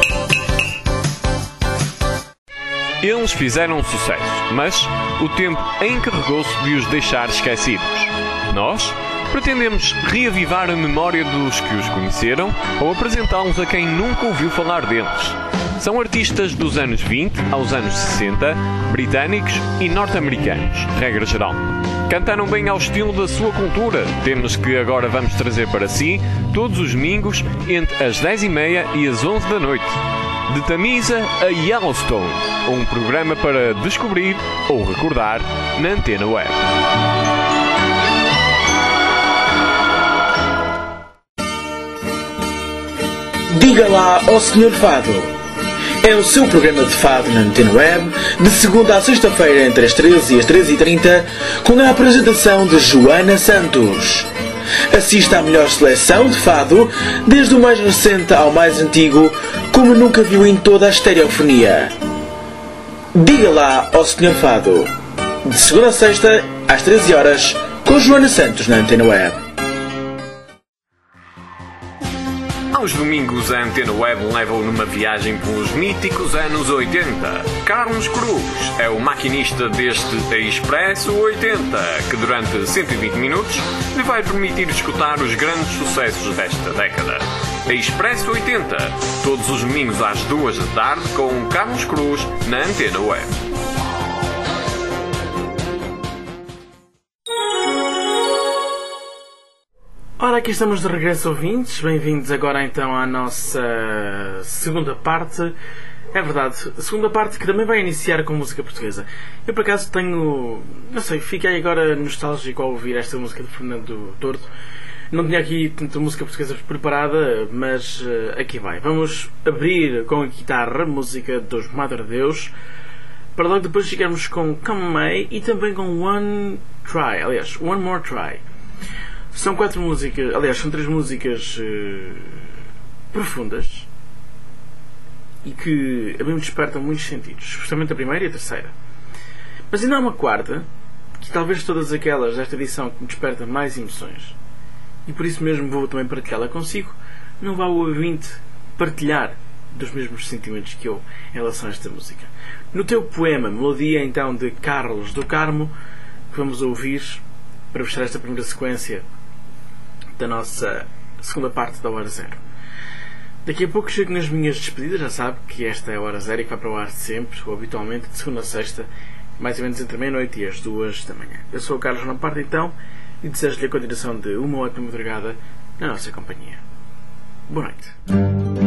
Eles fizeram sucesso, mas o tempo encarregou-se de os deixar esquecidos. Nós pretendemos reavivar a memória dos que os conheceram ou apresentá-los a quem nunca ouviu falar deles. São artistas dos anos vinte aos anos sessenta, britânicos e norte-americanos, regra geral. Cantaram bem ao estilo da sua cultura, temas que agora vamos trazer para si todos os domingos entre as dez e meia e as onze da noite. De Tamisa a Yellowstone, um programa para descobrir ou recordar na Antena Web. Diga lá ao senhor Fado. É o seu programa de fado na Antena Web, de segunda a sexta-feira entre as treze e as treze e trinta, com a apresentação de Joana Santos. Assista à melhor seleção de fado, desde o mais recente ao mais antigo, como nunca viu em toda a estereofonia. Diga lá ao senhor Fado. De segunda a sexta, às treze horas, com Joana Santos na Antena Web. Aos domingos, a Antena Web leva-o numa viagem pelos míticos anos oitenta. Carlos Cruz é o maquinista deste Expresso oitenta, que durante cento e vinte minutos lhe vai permitir escutar os grandes sucessos desta década. Expresso oitenta, todos os domingos às duas da tarde, com Carlos Cruz na Antena Web. Ora, aqui estamos de regresso, ouvintes. Bem-vindos agora então à nossa segunda parte. É verdade, a segunda parte que também vai iniciar com música portuguesa. Eu por acaso tenho, não sei, fiquei agora nostálgico ao ouvir esta música de Fernando Tordo. Não tinha aqui tanta música portuguesa preparada, mas uh, aqui vai. Vamos abrir com a guitarra, música dos Madre Deus, para logo depois chegarmos com Come May e também com One Try, aliás, One More Try. São quatro músicas, aliás, são três músicas uh, profundas e que a mim me despertam muitos sentidos, especialmente a primeira e a terceira. Mas ainda há uma quarta, que talvez todas aquelas desta edição que me despertam mais emoções, e por isso mesmo vou também partilhá-la consigo. Não vá o ouvinte partilhar dos mesmos sentimentos que eu em relação a esta música. No teu poema, melodia então de Carlos do Carmo, que vamos ouvir para fechar esta primeira sequência da nossa segunda parte da Hora Zero. Daqui a pouco chego nas minhas despedidas. Já sabe que esta é a Hora Zero e que vai para o ar sempre, ou habitualmente, de segunda a sexta, mais ou menos entre a meia-noite e as duas da manhã. Eu sou o Carlos Lamparte, então, e desejo-lhe a continuação de uma ótima madrugada na nossa companhia. Boa noite.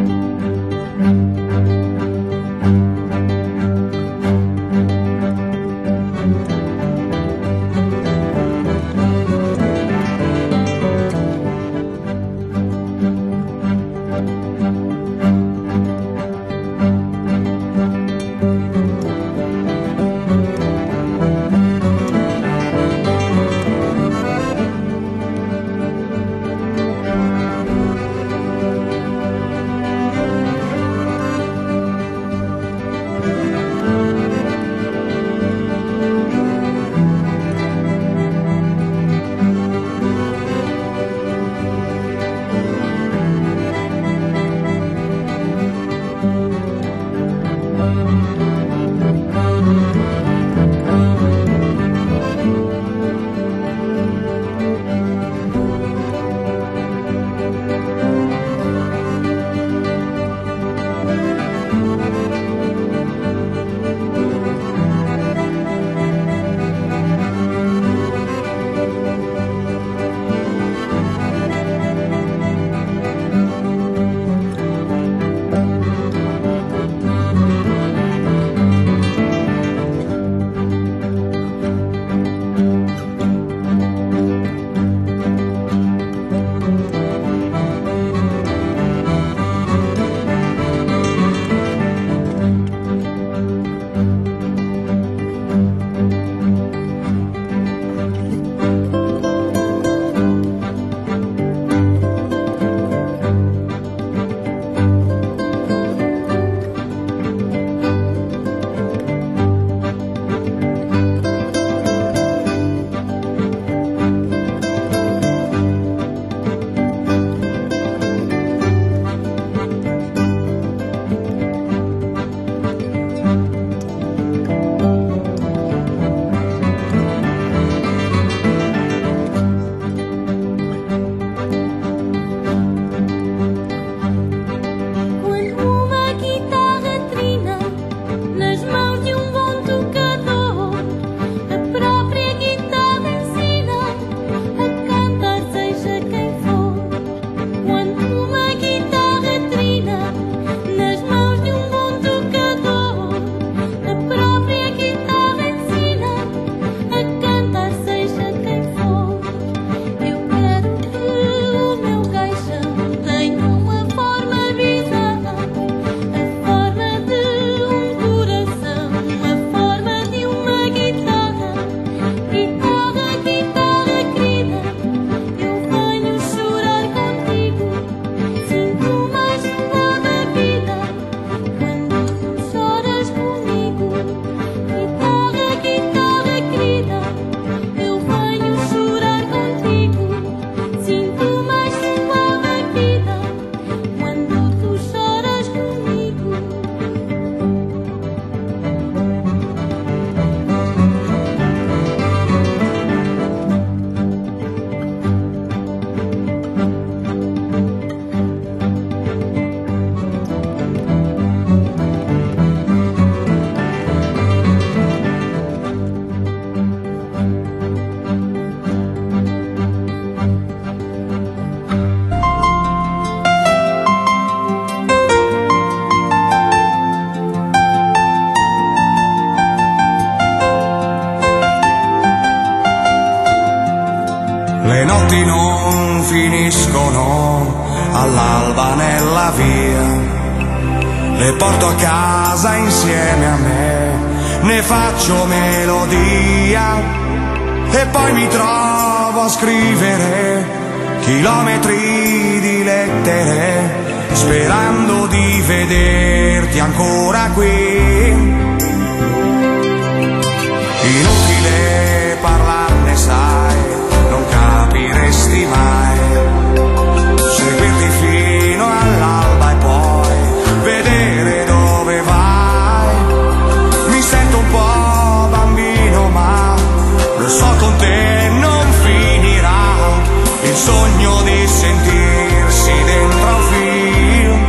all'alba nella via, le porto a casa insieme a me, ne faccio melodia e poi mi trovo a scrivere chilometri di lettere, sperando di vederti ancora qui. Inutile parlarne, sai, non capiresti mai, seguirti fino all'alba e poi vedere dove vai. Mi sento un po' bambino, ma lo so con te non finirà il sogno di sentirsi dentro un film.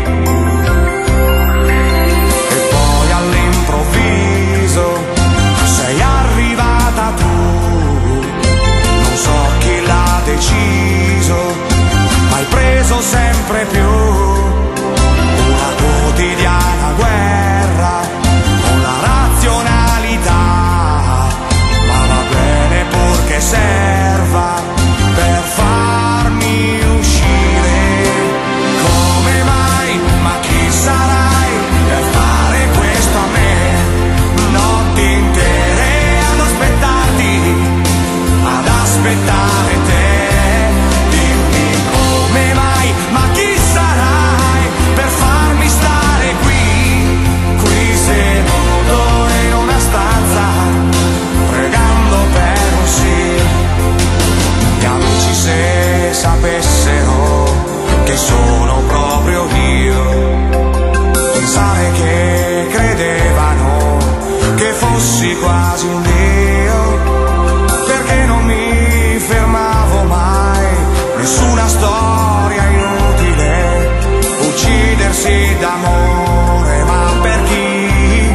E poi all'improvviso sei arrivata tu, non so chi l'ha deciso, ma hai preso sempre più una quotidiana guerra con la razionalità, ma va bene purché serva per farmi uscire. Come mai, ma chi sarai per fare questo a me? Notti intere ad aspettarti, ad aspettare te. Dimmi come mai, ma chi sarai per farmi stare qui, qui seduto in una stanza, pregando per un sì. Gli amici se sapessero che sono proprio io, pensare che credevano che fossi quasi un dio, perché non mi fermavo mai, nessuna storia inutile, uccidersi d'amore, ma per chi?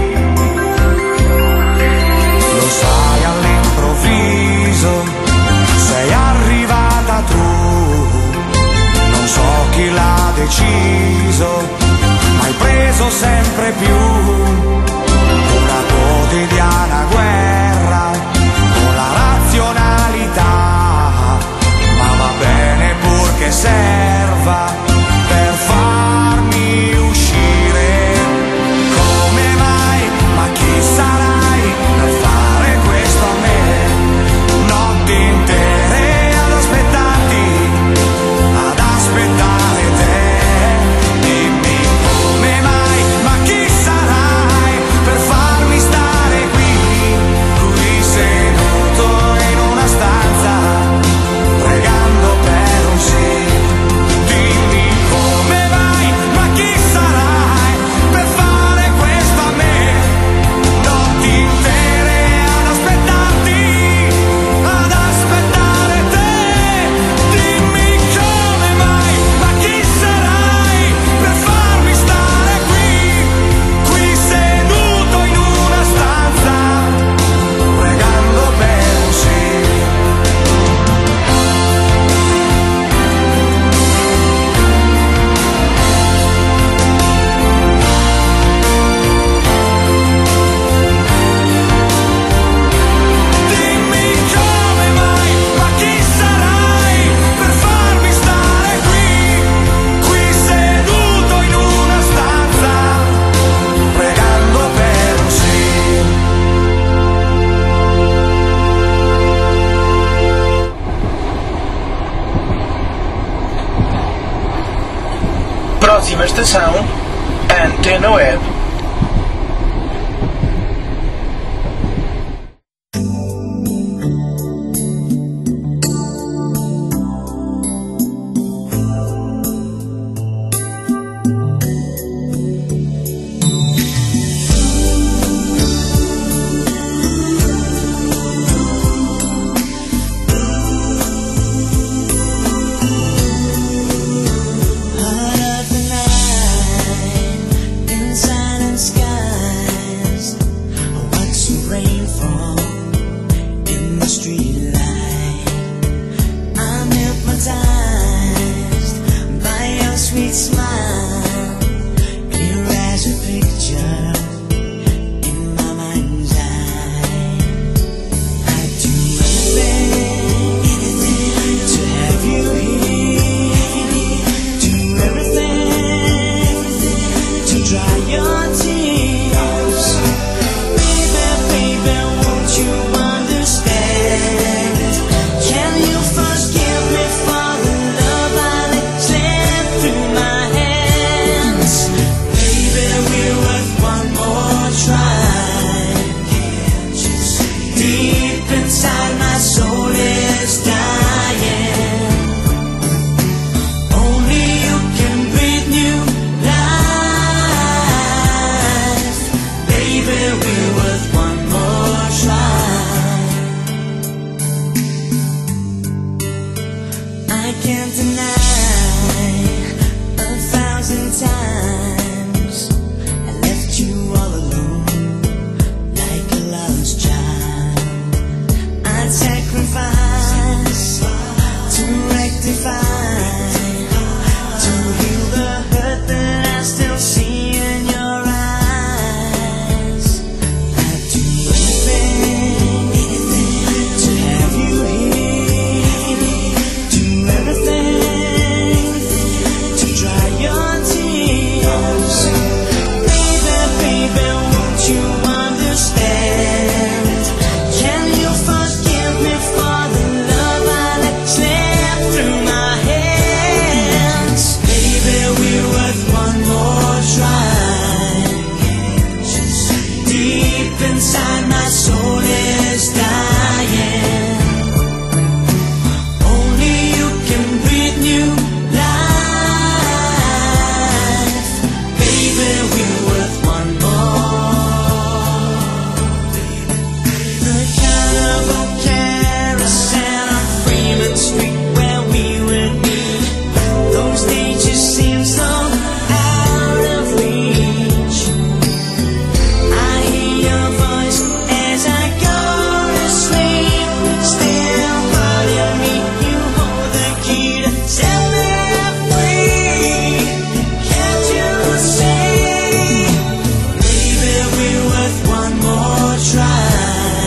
Lo sai, all'improvviso sei arrivata tu, non so chi l'ha deciso, ma hai preso sempre più una quotidiana guerra con la razionalità, ma va bene purché serva per farmi uscire. Come mai, ma chi sarai per fare questo a me? Notti intere ad aspettarti, ad aspettare te. Dimmi come mai, ma chi sarai per farmi stare qui, qui seduto in una stanza, pregando per un sì. Dimmi come mai, ma chi sarai per fare questo a me? Notti intere ad aspettarti, ad aspettare te. Dimmi come mai, ma chi sarai per farmi stare qui, qui seduto in una stanza, pregando per un sì. Dimmi come mai, ma chi sarai per farmi stare qui, qui seduto in una stanza, pregando per un sì. Próxima estação, Antena Web. Everything times I left you all alone like a lost child. I'd sacrifice to rectify, to heal the hurt that I still see in your eyes. I'd do anything to have you here, do everything to dry your tears. Baby, baby, won't you understand? Can you forgive me for the love I let slip through my hands? Baby, we're worth one more try. Deep inside my soul is dying. Only you can breathe new life. Baby, we're worth one more. The carnival carousel on Freeman Street where we would meet. Those days just seem so out of reach. I hear your voice as I go to sleep. Still calling me, you hold the key to set me free. Can't you see? Baby, we're worth one more try.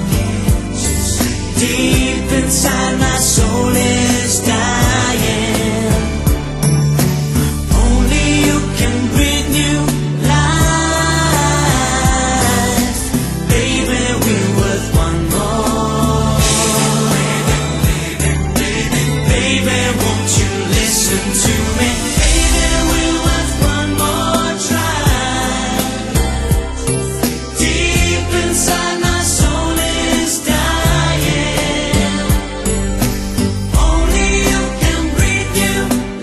Deep inside my soul is dying. Only you can breathe new life. Baby, we're worth one more. Baby, won't you listen to me? Baby, we're worth one more try. Deep inside my soul is dying. Only you can breathe new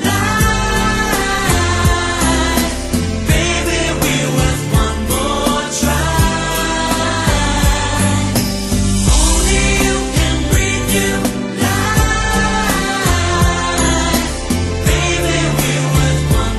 life. Baby, we're worth one more try. Only you can breathe new life. Baby, we're worth one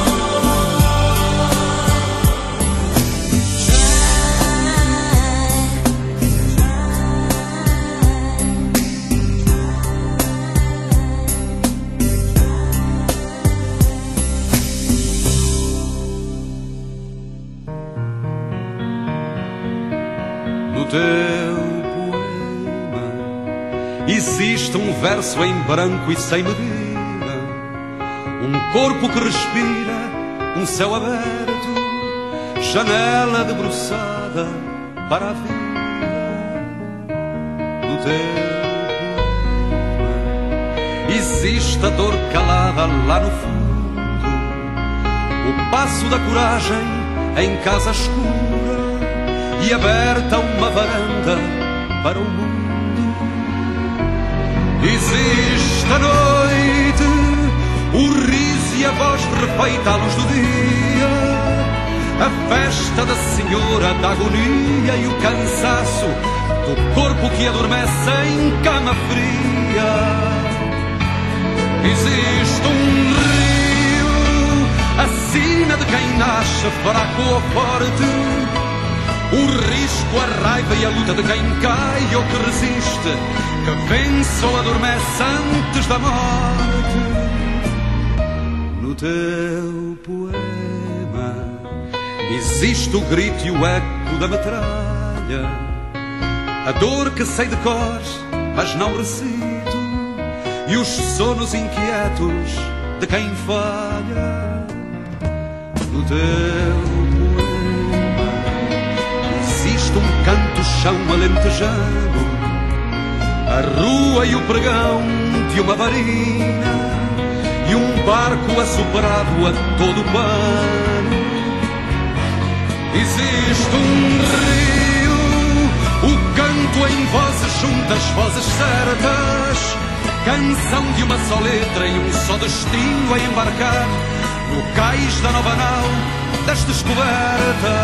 No teu poema existe um verso em branco e sem medida, um corpo que respira, um céu aberto, janela debruçada para a vida. No teu poema existe a dor calada lá no fundo, o passo da coragem em casa escura e aberta uma varanda para o mundo. Existe a noite, o riso e a voz refeita à luz do dia, a festa da senhora da agonia e o cansaço do corpo que adormece em cama fria. Existe um rio, a sina de quem nasce fraco ou forte, o risco, a raiva e a luta de quem cai ou que resiste, que vence ou adormece antes da morte. No teu poema existe o grito e o eco da metralha, a dor que sei de cor, mas não recito, e os sonos inquietos de quem falha. No teu um canto-chão alentejano, a rua e o pregão de uma varina e um barco assoprado a todo pano. Existe um rio, o canto em vozes juntas, vozes certas, canção de uma só letra e um só destino a embarcar no cais da nova nau das descobertas.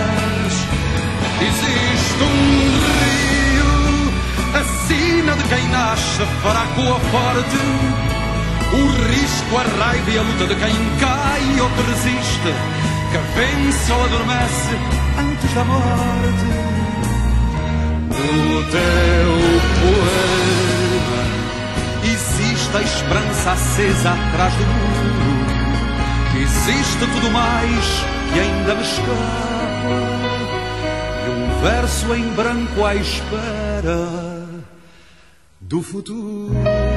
Existe um rio, a sina de quem nasce fraco ou forte, O risco, a raiva e a luta de quem cai ou que resiste, que vence ou adormece antes da morte. No teu poema existe a esperança acesa atrás do muro. Existe tudo mais que ainda me escapa, e um verso em branco à espera do futuro.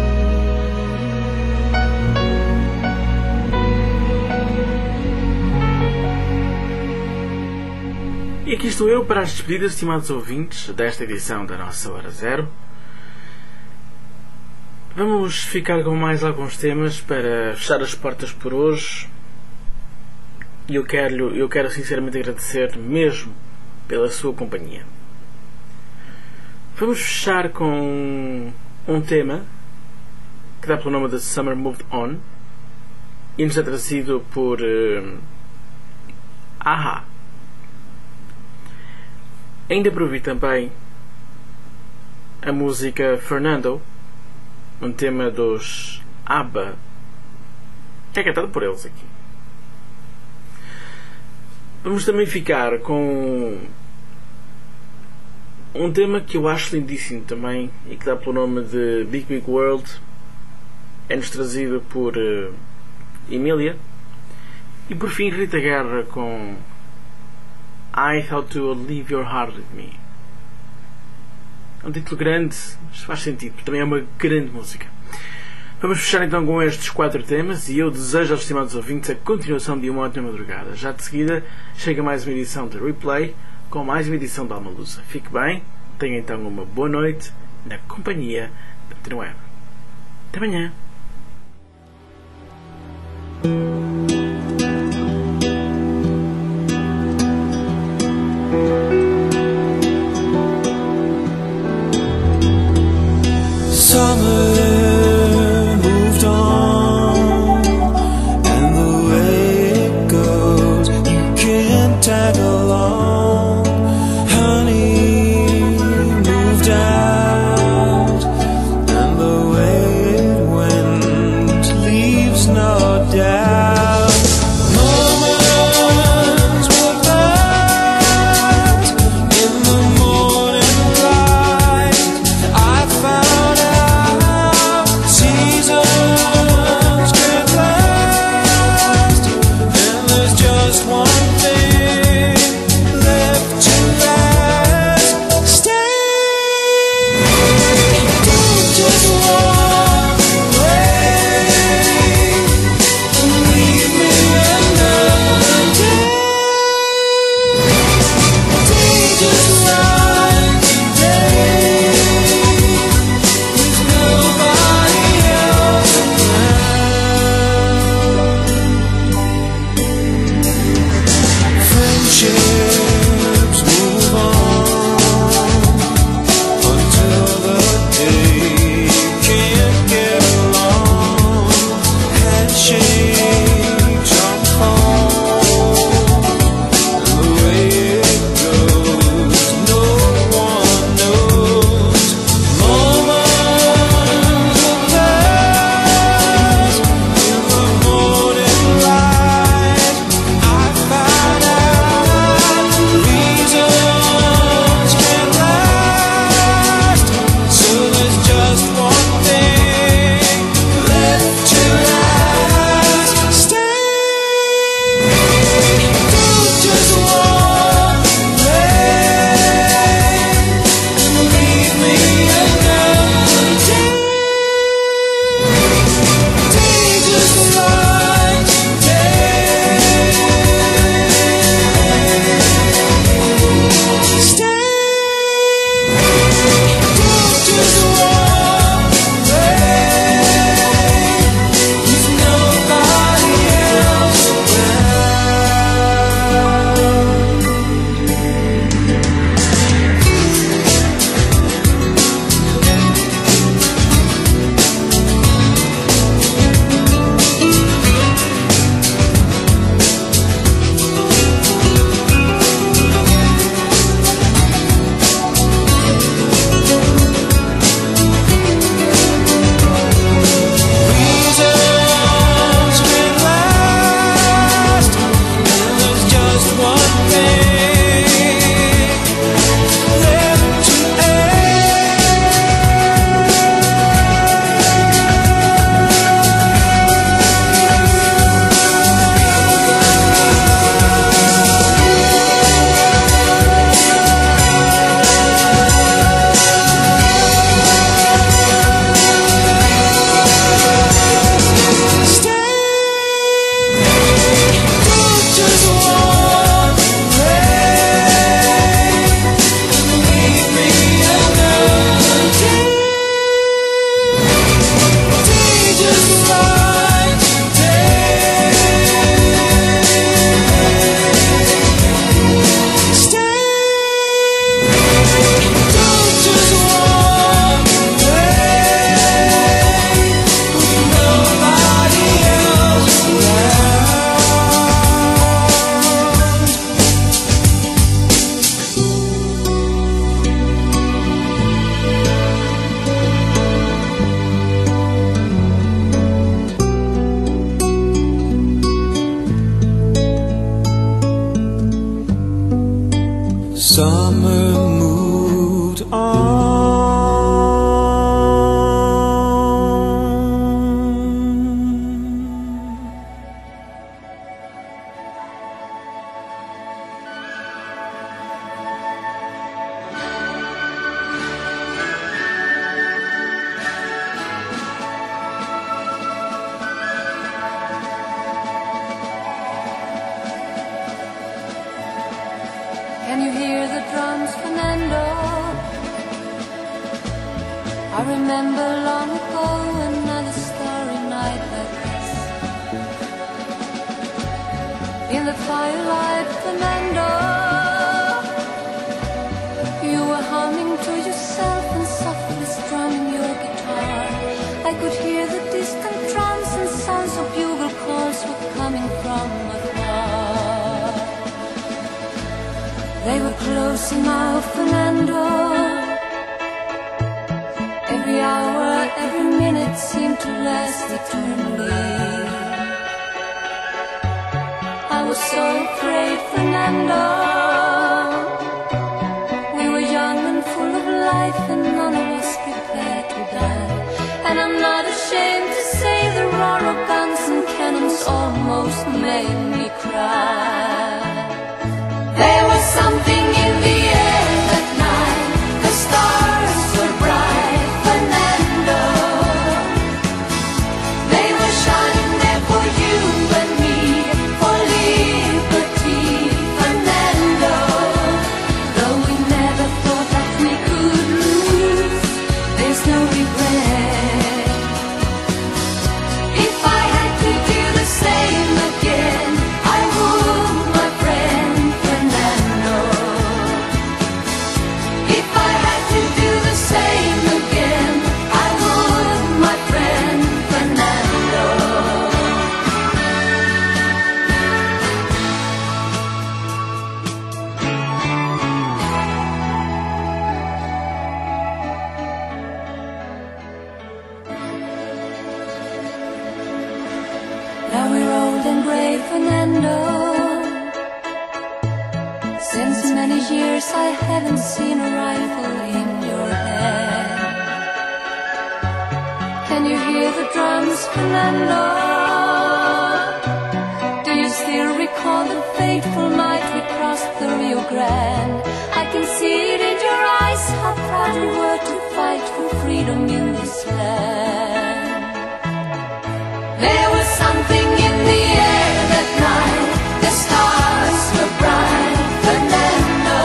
E aqui estou eu para as despedidas, estimados ouvintes, desta edição da nossa Hora Zero. Vamos ficar com mais alguns temas para fechar as portas por hoje. E eu quero, eu quero sinceramente agradecer mesmo pela sua companhia. Vamos fechar com um tema que dá pelo nome de Summer Moved On e nos é trazido por uh, A-ha. Ainda por ouvir também a música Fernando, um tema dos ABBA, que é cantado por eles aqui. Vamos também ficar com um tema que eu acho lindíssimo também e que dá pelo nome de Big Big World. É-nos trazido por uh, Emília. E por fim Rita Guerra com I Thought to Leave Your Heart With Me. É um título grande, mas faz sentido, porque também é uma grande música. Vamos fechar então com estes quatro temas e eu desejo aos estimados ouvintes a continuação de uma ótima madrugada. Já de seguida chega mais uma edição de Replay com mais uma edição da Alma Lusa. Fique bem, tenha então uma boa noite na companhia da Antena Web. Até amanhã. Summer moved on, and the way it goes, you can't tag along. Honey moved out, and the way it went leaves no doubt. summer moved on. Can you hear the drums, Fernando? I remember long ago another starry night like this. In the firelight, Fernando, you were humming to yourself and softly strumming your guitar. I could hear the distant drums and sounds of bugle calls were coming from afar. They were close now, Fernando. Every hour, every minute seemed to last eternally. I was so afraid, Fernando. We were young and full of life, and none of us prepared to die. And I'm not ashamed to say the roar of guns and cannons almost made me cry. There was something in the air that night. The stars were bright, Fernando. They were shining there for you and me, for liberty, Fernando. Though we never thought that we could lose, there's no regret. If I had to do the same again, I would, my friend Fernando. If I had to do the same again, I would, my friend Fernando. Now we're old and gray, Fernando. Since many years I haven't seen a rifle in your hand. Can you hear the drums, Fernando? Do you still recall the fateful night we crossed the Rio Grande? I can see it in your eyes, how proud you were to fight for freedom in this land. There was something in the air that night. The stars were bright, Fernando.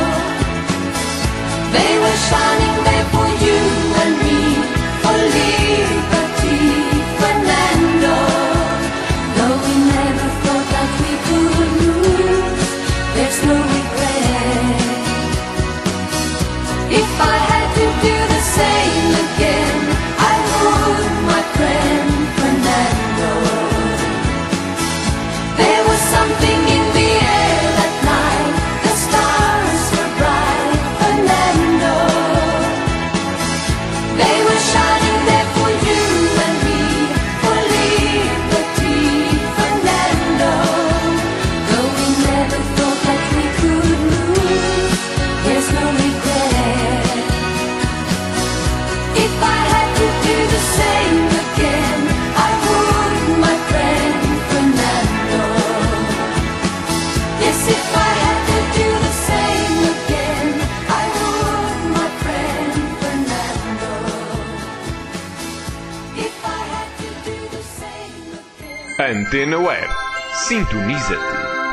They were shining there for you and me, for liberty, Fernando. Though we never thought that we could lose, there's no regret. If I had to do the same again, I would, my friend Fernando. There was something in the air that night. The stars were bright, Fernando. They were shining there for you and me, for liberty, Fernando. Though we never thought that we could lose, there's no regret. If I had to do the same again, I would, my friend Fernando. Yes, if I had to do the same again, I would, my friend Fernando. If I had to do the same again. Antena Web. Sintoniza-te.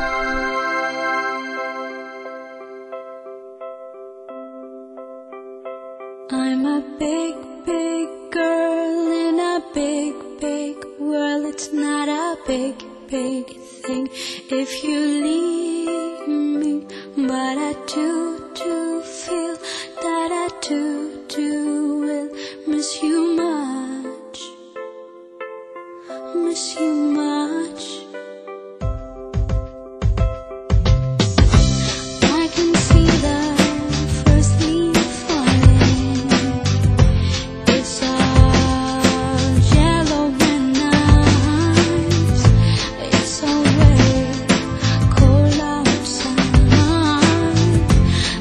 I'm a big, big girl in a big, big world. It's not a big, big thing if you leave me, but I do, do feel that I do, do will miss you much, miss you much. I can see the first leaf falling. It's all yellow and nice. It's so very cold outside.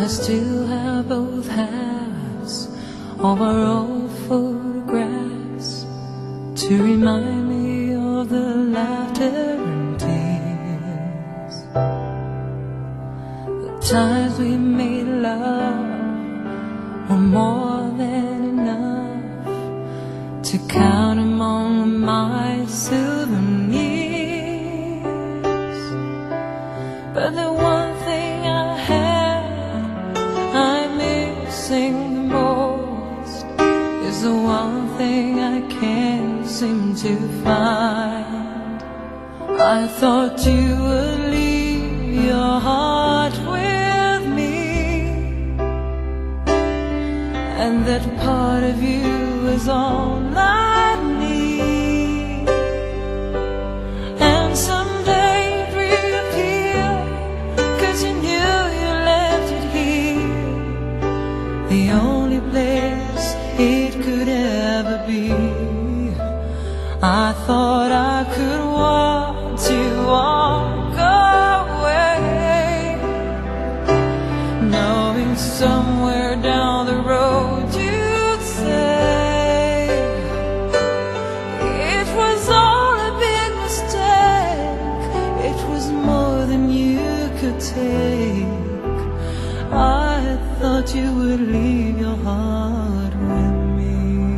still have both halves of our old photographs to remind me of the laughter and tears. The times we made love were more than enough to count among my souvenirs. But the one thing I had I'm missing the most is the one thing I can't seem to find. I thought you would leave your heart with me, and that part of you is all I need. And someday it'd reappear, 'cause you knew you left it here, the only place it could ever be. I thought I could watch you walk away, knowing somewhere down the road you'd say it was all a big mistake, it was more than you could take. I thought you would leave your heart with me.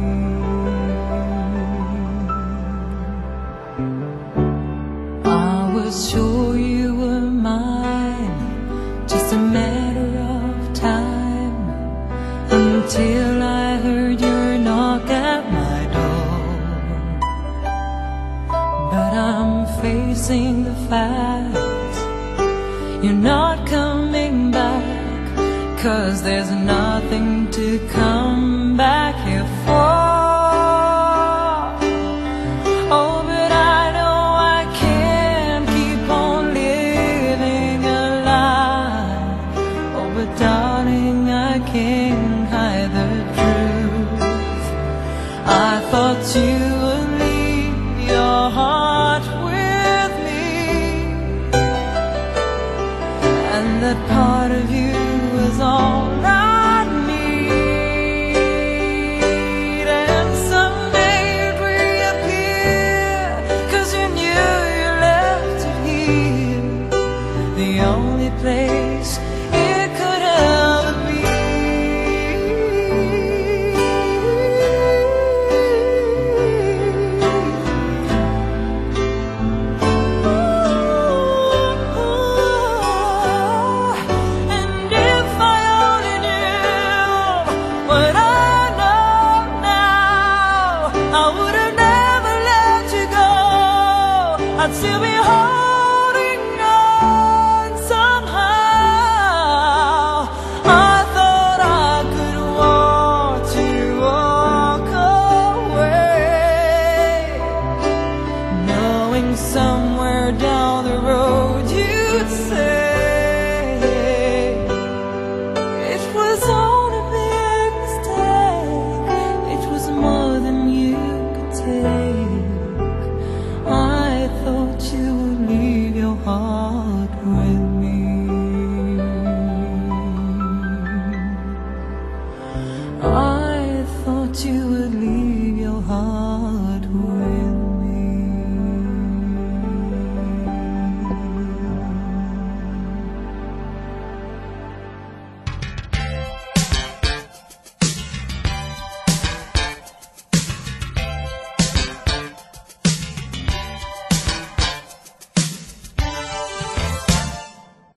I was sure you were mine, just a matter of time, until I heard your knock at my door. But I'm facing the fact you're not coming back, 'cause there's nothing to come back here for. Oh, but I know I can't keep on living a lie. Oh, but darling, I can't hide the truth. I thought you would leave your heart with me, and that part of you is all I need. And someday it'd reappear, 'cause you knew you left it here, the only place it could ever be. And if I only knew what I know now, I would have never let you go. I'd still be holding on somehow. I thought I could watch you walk away, knowing somewhere down the road you'd